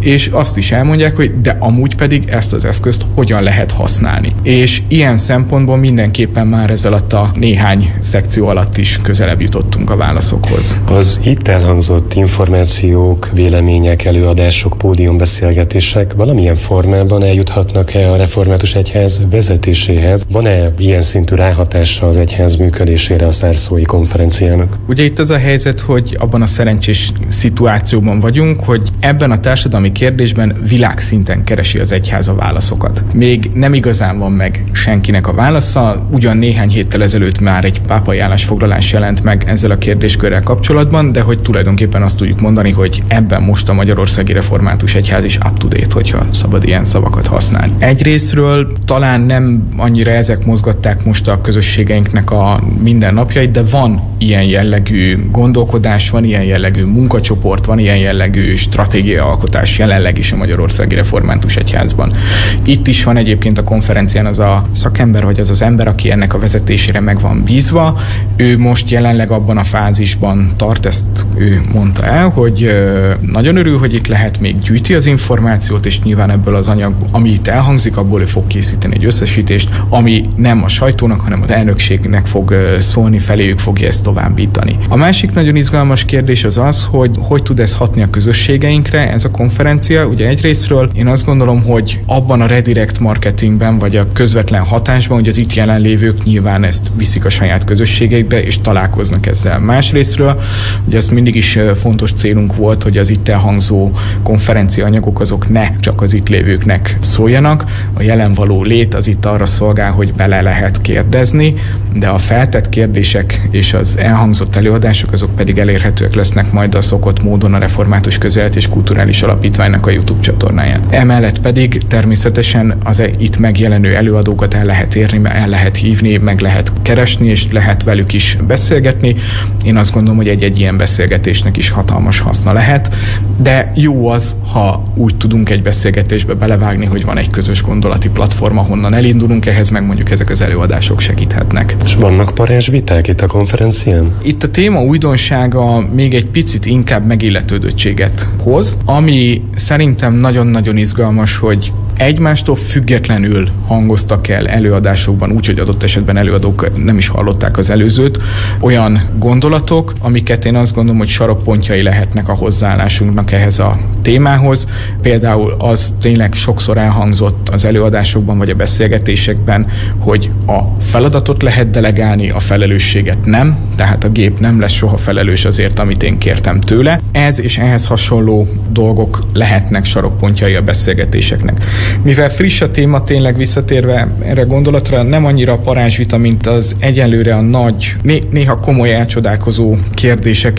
és azt is elmondják, hogy de amúgy pedig ezt az eszközt hogyan lehet használni. És ilyen szempontból mindenképpen már ez alatt a néhány szekció alatt is közelebb jutottunk a válaszokhoz. Az itt elhangzott információk, vélemények, előadások, pódiumbeszélgetések valamilyen formában eljuthatnak-e a Református Egyház vezetéséhez? Van-e ilyen szintű ráhatása az egyház működésére a Szárszói konferenciának? Ugye itt az a helyzet, hogy abban a szerencsés szituációban vagyunk, hogy ebben a társadalmi kérdésben világszinten keresi az egyház a válaszokat. Még nem igazán van meg senkinek a válasza, ugyan néhány héttel ezelőtt már egy pápai állásfoglalás jelent meg ezzel a kérdéskörrel kapcsolatban, de hogy tulajdonképpen azt tudjuk mondani, hogy ebben most a Magyarországi Református Egyház is up-to-date, hogyha szabad ilyen szavakat használni. Egyrészről talán nem annyira ezek mozgatták most a közösségeinknek a mindennapjait, de van ilyen jellegű gondolkodás, van ilyen jellegű munkacsoport, van ilyen jellegű stratégiaalkotás jelenleg is a Magyarországi Református Egyházban. Itt is van egyébként a konferencián az a szakember, vagy az az ember, aki ennek a vezetésére meg van bízva. Ő most jelenleg abban a fázisban tart, ezt ő mondta el, hogy nagyon örül, hogy itt lehet, még gyűjti az információt, és nyilván ebből az anyag, ami itt elhangzik, abból ő fog készíteni egy összesítést, ami nem a sajtónak, hanem az elnökségnek fog szólni, feléjük fogja ezt továbbítani. A másik nagyon izgalmas kérdés az az, hogy tud ez hatni a közösségeinkre, ez a konferencia. Ugye egyrészről én azt gondolom, hogy abban a redirect marketingben, vagy a közvetlen hatásban, hogy az itt jelenlévők nyilván ezt viszik a saját közösségeikbe, és találkoznak ezzel. Másrészről, ugye ez mindig is fontos célunk volt, hogy az itt elhangzó konferencia anyagok azok ne csak az itt lévőknek szóljanak. A jelen való lét az itt arra szolgál, hogy bele lehet kérdezni, de a feltett kérdések és az elhangzott előadások azok pedig elérhetőek lesznek majd a szokott módon a Református Közélet és Kulturális Alapítványnak a YouTube csatornáján. Emellett pedig természetesen az itt megjelenő előadókat el lehet érni, el lehet hívni, meg lehet keresni, és lehet velük is beszélgetni. Én azt gondolom, hogy egy ilyen beszélgetésnek is hatalmas haszna lehet, de jó az, ha úgy tudunk egy beszélgetésbe belevágni, hogy van egy közös gondolati platform, ahonnan elindulunk, ehhez meg mondjuk ezek az előadások segíthetnek. És vannak parázsviták itt a konferencián? Itt a téma újdonsága még egy picit inkább megilletődöttséget hoz, ami szerintem nagyon-nagyon izgalmas, hogy egymástól függetlenül hangoztak el előadásokban, úgyhogy adott esetben előadók nem is hallották az előzőt, olyan gondolatok, amiket én azt gondolom, hogy sarokpontjai lehetnek a hozzáállásunknak ehhez a témához. Például az tényleg sokszor elhangzott az előadásokban vagy a beszélgetésekben, hogy a feladatot lehet delegálni, a felelősséget nem, tehát a gép nem lesz soha felelős azért, amit én kértem tőle. Ez és ehhez hasonló dolgok lehetnek sarokpontjai a beszélgetéseknek. Mivel friss a téma, tényleg visszatérve erre a gondolatra, nem annyira a parázsvita, mint az egyenlőre a nagy, néha komoly elcsodálkozó kérdések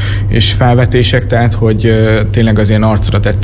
és felvetések, tehát hogy tényleg az ilyen arcra tett,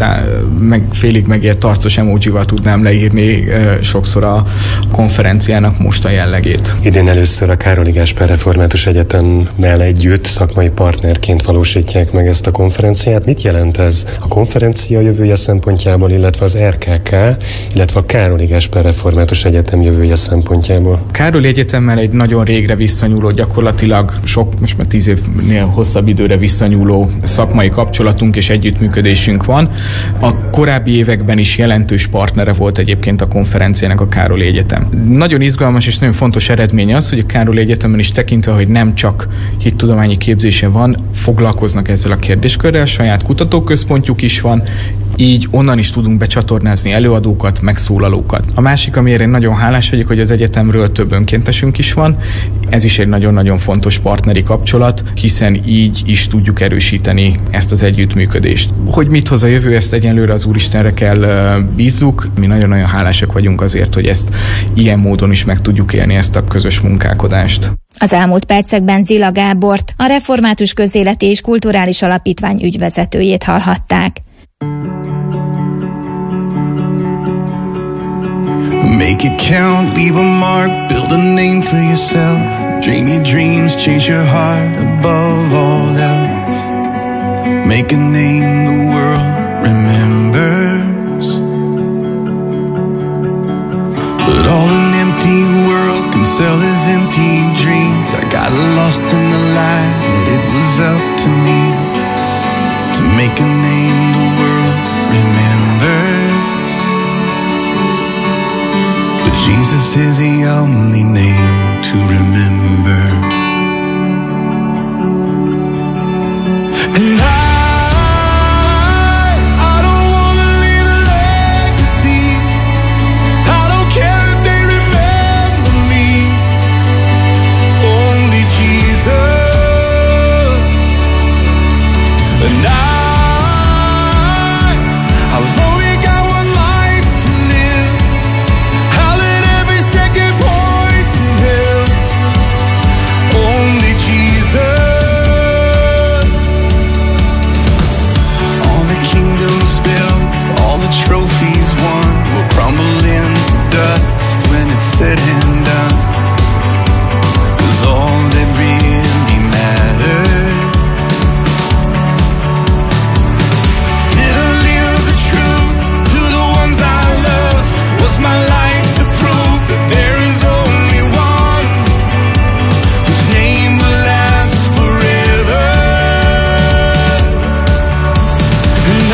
félig megért arcos emojival tudnám leírni sokszor a konferenciának most a jellegét. Idén először a Károly Gáspár Református Egyetemmel együtt szakmai partnerként valósítják meg ezt a konferenciát. Mit jelent ez a konferencia jövője szempontjából, illetve az RKK, illetve a Károly Gáspár Református Egyetem jövője szempontjából? Károly Egyetemmel egy nagyon régre visszanyúló, gyakorlatilag most már 10 évnél hosszabb időre visszanyúló szakmai kapcsolatunk és együttműködésünk van. A korábbi években is jelentős partnere volt egyébként a konferenciának a Károly Egyetem. Nagyon izgalmas és nagyon fontos eredménye az, hogy a Károly Egyetemen is tekintve, hogy nem csak hittudományi képzése van, foglalkoznak ezzel a kérdéskörrel, saját kutatóközpontjuk is van, így onnan is tudunk becsatornázni előadókat, megszólalókat. A másik, amiért én nagyon hálás vagyok, hogy az egyetemről több önkéntesünk is van. Ez is egy nagyon-nagyon fontos partneri kapcsolat, hiszen így is tudjuk erősíteni ezt az együttműködést. Hogy mit hoz a jövő, ezt egyenlőre az Úristenre kell bízzuk. Mi nagyon-nagyon hálásak vagyunk azért, hogy ezt ilyen módon is meg tudjuk élni, ezt a közös munkálkodást. Az elmúlt percekben Zila Gábort, a Református Közéleti és Kulturális Alapítvány ügyvezetőjét hallhatták. Make it count, leave a mark, build a name for yourself. Dream your dreams, chase your heart above all else. Make a name the world remembers. But all an empty world can sell is empty dreams. I got lost in the light and it was up to me to make a name the world remembers. Jesus is the only name to remember. And I don't wanna leave a legacy. I don't care if they remember me. Only Jesus. And I've only got one life to live. I'll let every second point to Him. Only Jesus. All the kingdoms built, all the trophies won, will crumble into dust when it's said and done. 'Cause all that really mattered didn't live the truth to the ones I love. Was my life the proof that there is only one whose name will last forever? And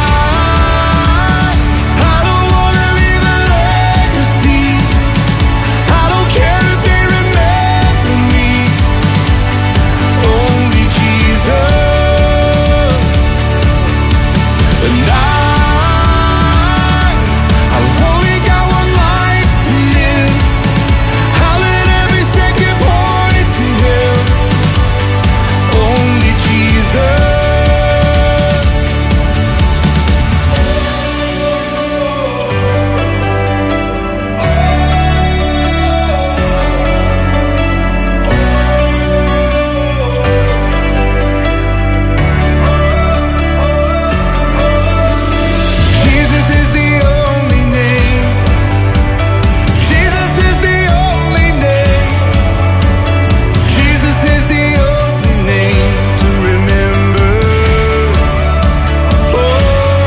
I don't wanna leave a legacy. I don't care if they remember me. Only Jesus. And I've only got one life to live. I'll let every second point to Him. Only Jesus. Jesus is the only name. Jesus is the only name. Jesus is the only name to remember. Oh,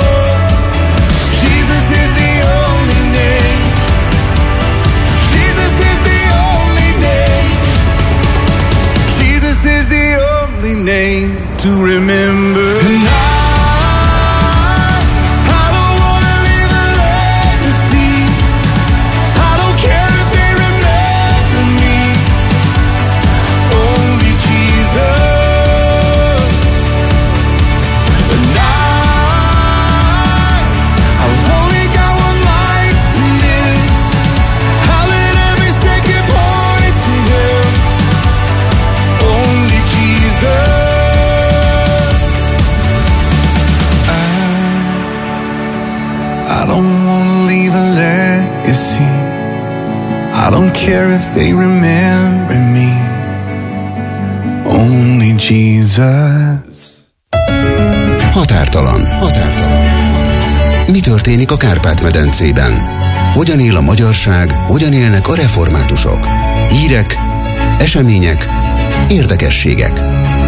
Jesus is the only name. Jesus is the only name. Jesus is the only name to remember. And I don't wanna leave a legacy. I don't care if they remember me. Only Jesus. And I've only got one life to live. I'll let every second point to Him. Only Jesus. I don't wanna leave a legacy. I don't care if they remember me. Only Jesus. Határtalan. Mi történik a Kárpát-medencében? Hogyan él a magyarság, hogyan élnek a reformátusok? Hírek, események, érdekességek.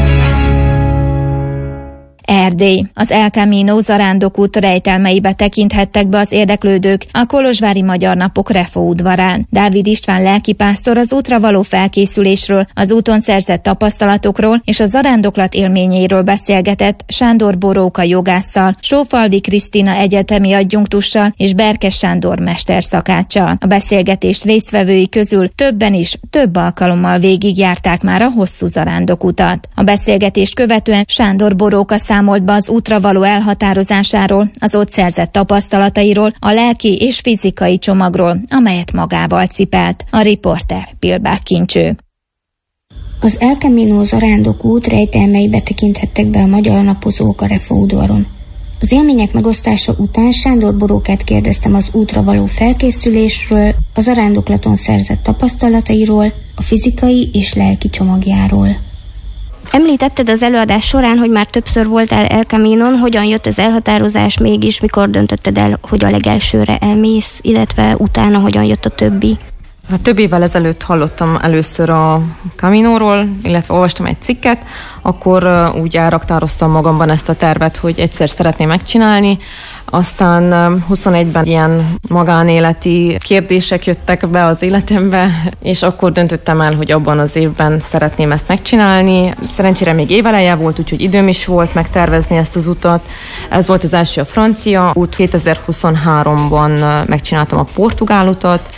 Erdély. Az El Camino zarándokút rejtelmeibe tekinthettek be az érdeklődők a kolozsvári Magyar Napok Refo udvarán. Dávid István lelkipásztor az útra való felkészülésről, az úton szerzett tapasztalatokról és a zarándoklat élményeiről beszélgetett Sándor Boróka jogásszal, Sófaldi Krisztina egyetemi adjunktussal és Berkes Sándor mesterszakáccsal. A beszélgetés résztvevői közül többen is több alkalommal végigjárták már a hosszú zarándokutat. A beszélgetést követően Sándor Boróka számolt be az útra való elhatározásáról, az ott szerzett tapasztalatairól, a lelki és fizikai csomagról, amelyet magával cipelt. A riporter Pilbák Kincső. Az El Camino zarándokút rejtelmeibe tekinthettek be a magyar napozók a Refo udvaron. Az élmények megosztása után Sándor Borókát kérdeztem az útra való felkészülésről, a zarándoklaton szerzett tapasztalatairól, a fizikai és lelki csomagjáról. Említetted az előadás során, hogy már többször voltál El Caminon, hogyan jött az elhatározás mégis, mikor döntötted el, hogy a legelsőre elmész, illetve utána hogyan jött a többi? Több évvel ezelőtt hallottam először a Caminóról, illetve olvastam egy cikket, akkor úgy elraktároztam magamban ezt a tervet, hogy egyszer szeretném megcsinálni. Aztán 21-ben ilyen magánéleti kérdések jöttek be az életembe, és akkor döntöttem el, hogy abban az évben szeretném ezt megcsinálni. Szerencsére még éveleje volt, úgyhogy időm is volt megtervezni ezt az utat. Ez volt az első a francia út. 2023-ban megcsináltam a portugál utat,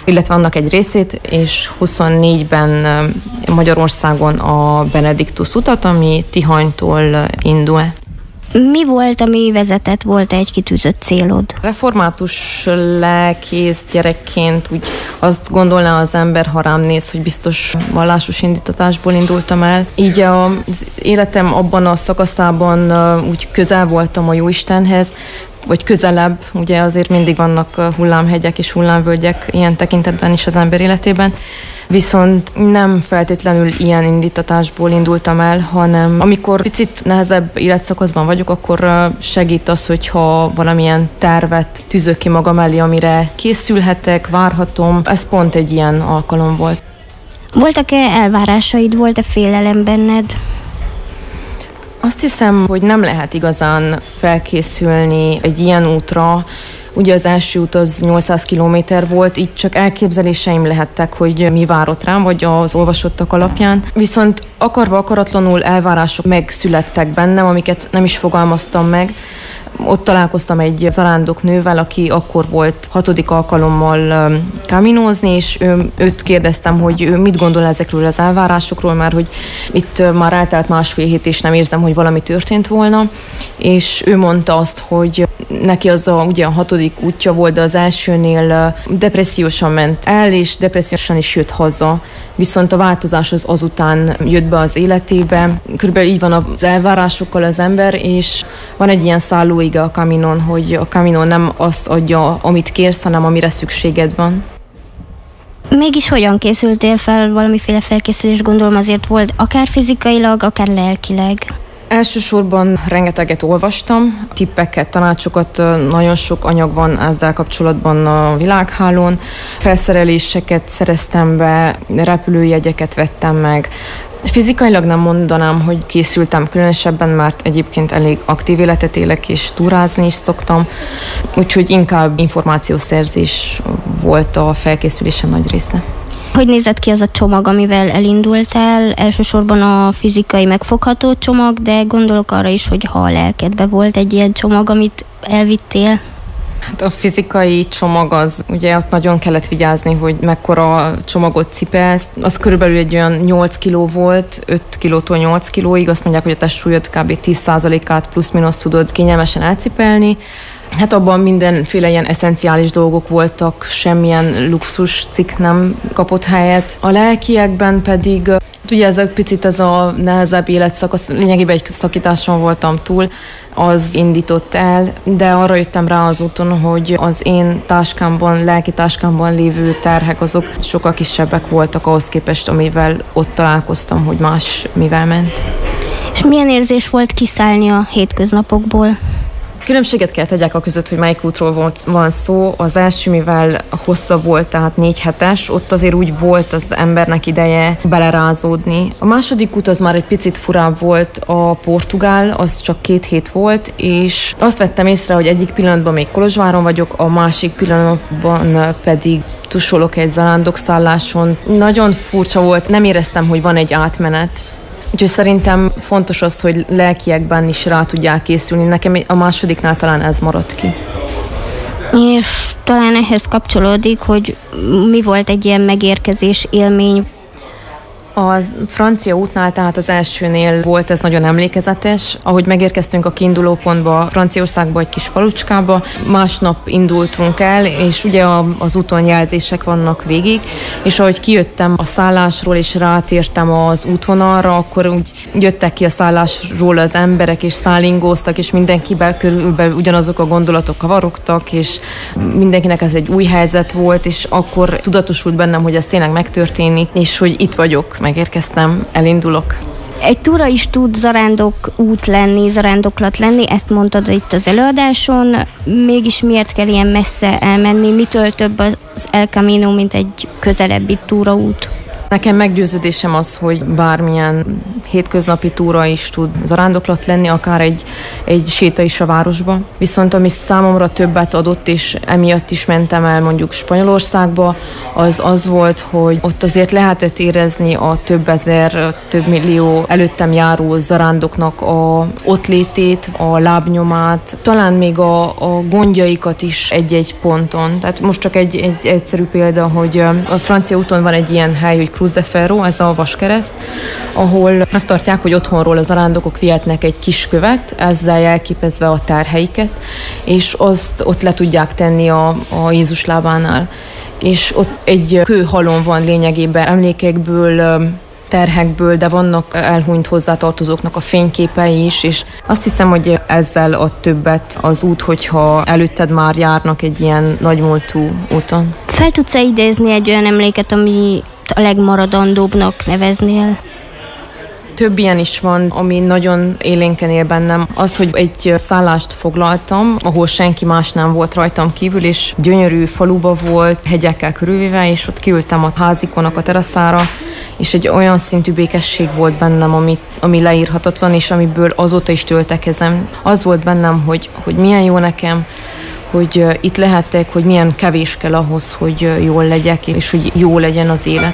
illetve annak egy részét, és 24-ben Magyarországon a Benediktus utat, ami Tihanytól indul. Mi volt, ami vezetett? Volt egy kitűzött célod? Református lelkész gyerekként úgy azt gondolná az ember, ha rám néz, hogy biztos vallásos indítatásból indultam el. Így az életem abban a szakaszában úgy közel voltam a Jóistenhez, vagy közelebb, ugye azért mindig vannak hullámhegyek és hullámvölgyek ilyen tekintetben is az ember életében. Viszont nem feltétlenül ilyen indítatásból indultam el, hanem amikor picit nehezebb életszakaszban vagyok, akkor segít az, hogyha valamilyen tervet tűzök ki magam elé, amire készülhetek, várhatom. Ez pont egy ilyen alkalom volt. Voltak-e elvárásaid, volt-e félelem benned? Azt hiszem, hogy nem lehet igazán felkészülni egy ilyen útra. Ugye az első út az 800 kilométer volt, így csak elképzeléseim lehettek, hogy mi várott rám, vagy az olvasottak alapján. Viszont akarva akaratlanul elvárások megszülettek bennem, amiket nem is fogalmaztam meg. Ott találkoztam egy zarándoknővel, aki akkor volt 6. alkalommal kaminózni, és őt kérdeztem, hogy ő mit gondol ezekről az elvárásokról, mert hogy itt már eltelt 1,5 hét, és nem érzem, hogy valami történt volna. És ő mondta azt, hogy neki az ugye a 6. útja volt, de az elsőnél depressziósan ment el, és depressziósan is jött haza. Viszont a változás az azután jött be az életébe. Körülbelül így van az elvárásokkal az ember, és van egy ilyen szállóige a kaminon, hogy a kaminon nem azt adja, amit kérsz, hanem amire szükséged van. Mégis hogyan készültél fel? Valamiféle felkészülés gondolom azért volt, akár fizikailag, akár lelkileg. Elsősorban rengeteget olvastam, tippeket, tanácsokat, nagyon sok anyag van ezzel kapcsolatban a világhálón. Felszereléseket szereztem be, repülőjegyeket vettem meg. Fizikailag nem mondanám, hogy készültem különösebben, mert egyébként elég aktív életet élek, és túrázni is szoktam. Úgyhogy inkább információszerzés volt a felkészülésem nagy része. Hogy nézett ki az a csomag, amivel elindultál? Elsősorban a fizikai megfogható csomag, de gondolok arra is, hogy ha a lelkedbe volt egy ilyen csomag, amit elvittél. Hát a fizikai csomag az, ugye ott nagyon kellett vigyázni, hogy mekkora csomagot cipelsz. Az körülbelül egy olyan 8 kiló volt, 5 kilótól 8 kilóig. Azt mondják, hogy a testsúlyod kb. 10%-át plusz-minusz tudod kényelmesen elcipelni. Hát abban mindenféle ilyen eszenciális dolgok voltak, semmilyen luxus cikk nem kapott helyet. A lelkiekben pedig, ugye ez egy picit ez a nehezebb életszakasz, lényegében egy szakításon voltam túl, az indított el, de arra jöttem rá az úton, hogy az én táskámban, lelki táskámban lévő terhek azok sokkal kisebbek voltak ahhoz képest, amivel ott találkoztam, hogy más mivel ment. És milyen érzés volt kiszállni a hétköznapokból? Különbséget kell tegyek a között, hogy melyik útról van szó. Az első, mivel hosszabb volt, tehát 4 hetes, ott azért úgy volt az embernek ideje belerázódni. A második út az már egy picit furább volt, a portugál, az csak 2 hét volt, és azt vettem észre, hogy egyik pillanatban még Kolozsváron vagyok, a másik pillanatban pedig tusolok egy zarándokszálláson. Nagyon furcsa volt, nem éreztem, hogy van egy átmenet. Úgyhogy szerintem fontos az, hogy lelkiekben is rá tudják készülni. Nekem a másodiknál talán ez maradt ki. És talán ehhez kapcsolódik, hogy mi volt egy ilyen megérkezés élmény? A francia útnál, tehát az elsőnél volt ez nagyon emlékezetes. Ahogy megérkeztünk a kiindulópontba, Franciaországba, egy kis falucskába, másnap indultunk el, és ugye az úton jelzések vannak végig, és ahogy kijöttem a szállásról, és rátértem az útvonalra, akkor úgy jöttek ki a szállásról az emberek, és szállingóztak, és mindenkiben körülbelül ugyanazok a gondolatok kavarogtak, és mindenkinek ez egy új helyzet volt, és akkor tudatosult bennem, hogy ez tényleg megtörténik, és hogy itt vagyok, megérkeztem, elindulok. Egy túra is tud zarándok út lenni, zarándoklat lenni, ezt mondtad itt az előadáson. Mégis miért kell ilyen messze elmenni? Mitől több az El Camino, mint egy közelebbi túraút? Nekem meggyőződésem az, hogy bármilyen hétköznapi túra is tud zarándoklat lenni, akár egy séta is a városba. Viszont ami számomra többet adott, és emiatt is mentem el mondjuk Spanyolországba, az volt, hogy ott azért lehetett érezni a több ezer, több millió előttem járó zarándoknak a ott létét, a lábnyomát, talán még a gondjaikat is egy-egy ponton. Tehát most csak egy egyszerű példa, hogy a francia úton van egy ilyen hely, hogy Cruz de Ferro, ez a vaskereszt, ahol azt tartják, hogy otthonról a zarándokok vihetnek egy kis követ, ezzel jelképezve a terheiket, és azt ott le tudják tenni a Jézus lábánál. És ott egy kőhalom van lényegében emlékekből, terhekből, de vannak elhunyt hozzátartozóknak a fényképei is, és azt hiszem, hogy ezzel ad többet az út, hogyha előtted már járnak egy ilyen nagymúltú úton. Fel tudsz-e idézni egy olyan emléket, ami a legmaradandóbbnak neveznél? Több ilyen is van, ami nagyon élénken él bennem. Az, hogy egy szállást foglaltam, ahol senki más nem volt rajtam kívül, és gyönyörű faluba volt, hegyekkel körülvéve, és ott kiültem a házikónak a teraszára, és egy olyan szintű békesség volt bennem, ami leírhatatlan, és amiből azóta is töltekezem. Az volt bennem, hogy milyen jó nekem, hogy itt lehettek, hogy milyen kevés kell ahhoz, hogy jól legyek, és hogy jó legyen az élet.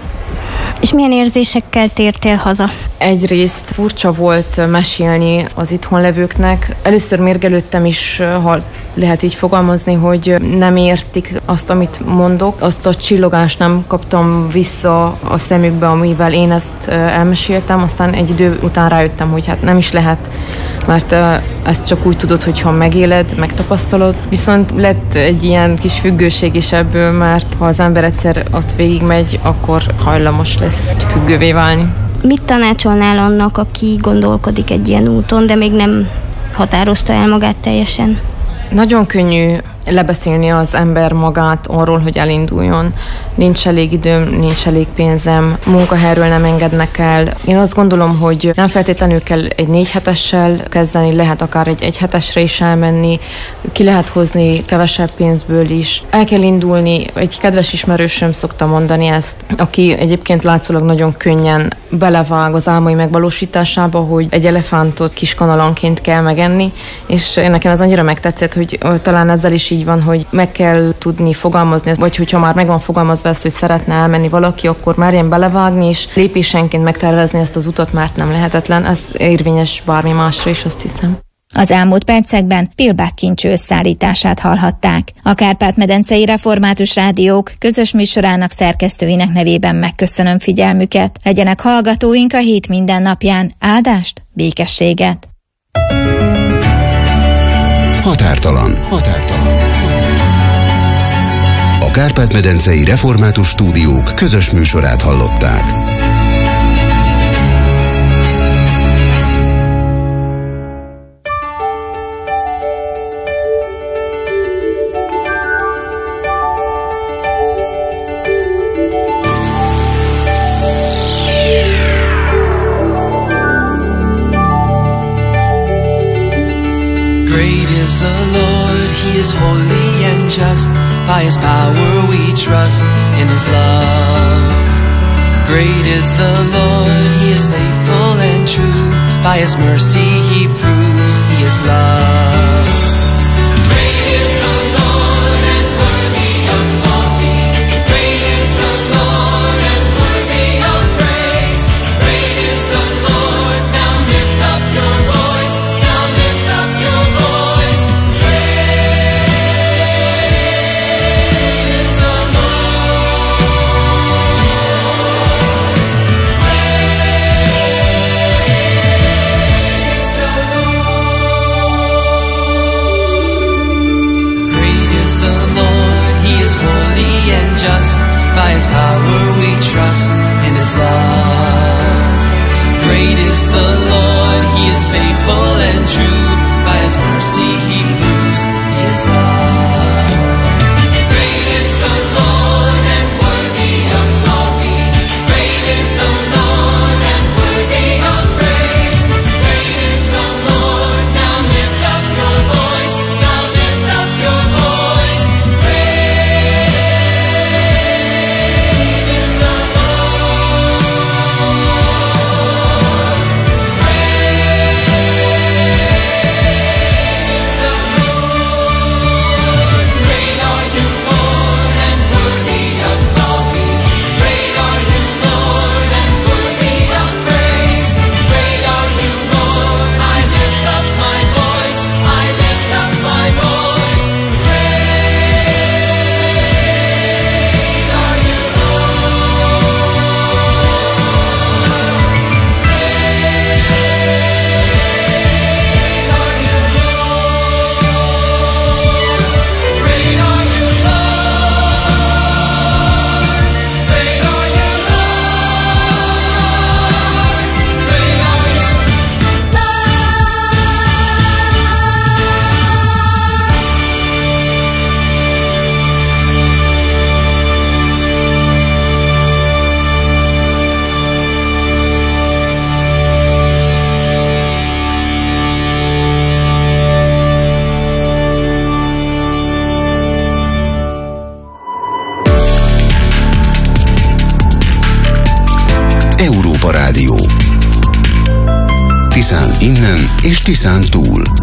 És milyen érzésekkel tértél haza? Egyrészt furcsa volt mesélni az itthon levőknek. Először mérgelődtem is, ha lehet így fogalmazni, hogy nem értik azt, amit mondok. Azt a csillogást nem kaptam vissza a szemükbe, amivel én ezt elmeséltem. Aztán egy idő után rájöttem, hogy hát nem is lehet, mert ezt csak úgy tudod, hogyha megéled, megtapasztalod. Viszont lett egy ilyen kis függőség is ebből, mert ha az ember egyszer ott végigmegy, akkor hajlamos lesz függővé válni. Mit tanácsolnál annak, aki gondolkodik egy ilyen úton, de még nem határozta el magát teljesen? Nagyon könnyű lebeszélni az ember magát arról, hogy elinduljon. Nincs elég időm, nincs elég pénzem, munkahelyről nem engednek el. Én azt gondolom, hogy nem feltétlenül kell egy 4 hetessel kezdeni, lehet akár egy 1 hetesre is elmenni, ki lehet hozni kevesebb pénzből is. El kell indulni, egy kedves ismerősöm szokta mondani ezt, aki egyébként látszólag nagyon könnyen belevág az álmai megvalósításába, hogy egy elefántot kis kanalanként kell megenni, és nekem ez annyira megtetszett, hogy talán ezzel is így van, hogy meg kell tudni fogalmazni, vagy hogyha már meg van fogalmazva ezt, hogy szeretne elmenni valaki, akkor merjen belevágni, és lépésenként megtervezni ezt az utat, mert nem lehetetlen. Ez érvényes bármi másra is, azt hiszem. Az elmúlt percekben Pilbák Kincső összeállítását hallhatták. A Kárpát-medencei Református Rádiók közös műsorának szerkesztőinek nevében megköszönöm figyelmüket. Legyenek hallgatóink a hét minden napján. Áldást, békességet! Határtalan. A Kárpát-medencei Református Stúdiók közös műsorát hallották. He is holy and just. By His power we trust in His love. Great is the Lord, He is faithful and true. By His mercy He proves He is love. Great is the Lord and worthy of glory. Great is the Lord and worthy of praise. Great is the Lord, now lift up your voice. Now lift up your voice. Just by His power we trust in His love. Great is the Lord, He is faithful and true. By His mercy He proves He is love. Great is the Lord and worthy of glory. Great is the Lord and worthy of praise. Great is the Lord, now lift up your voice. Now lift up your voice. Great is the Lord. Európa Rádió. Tiszán innen és Tiszán túl.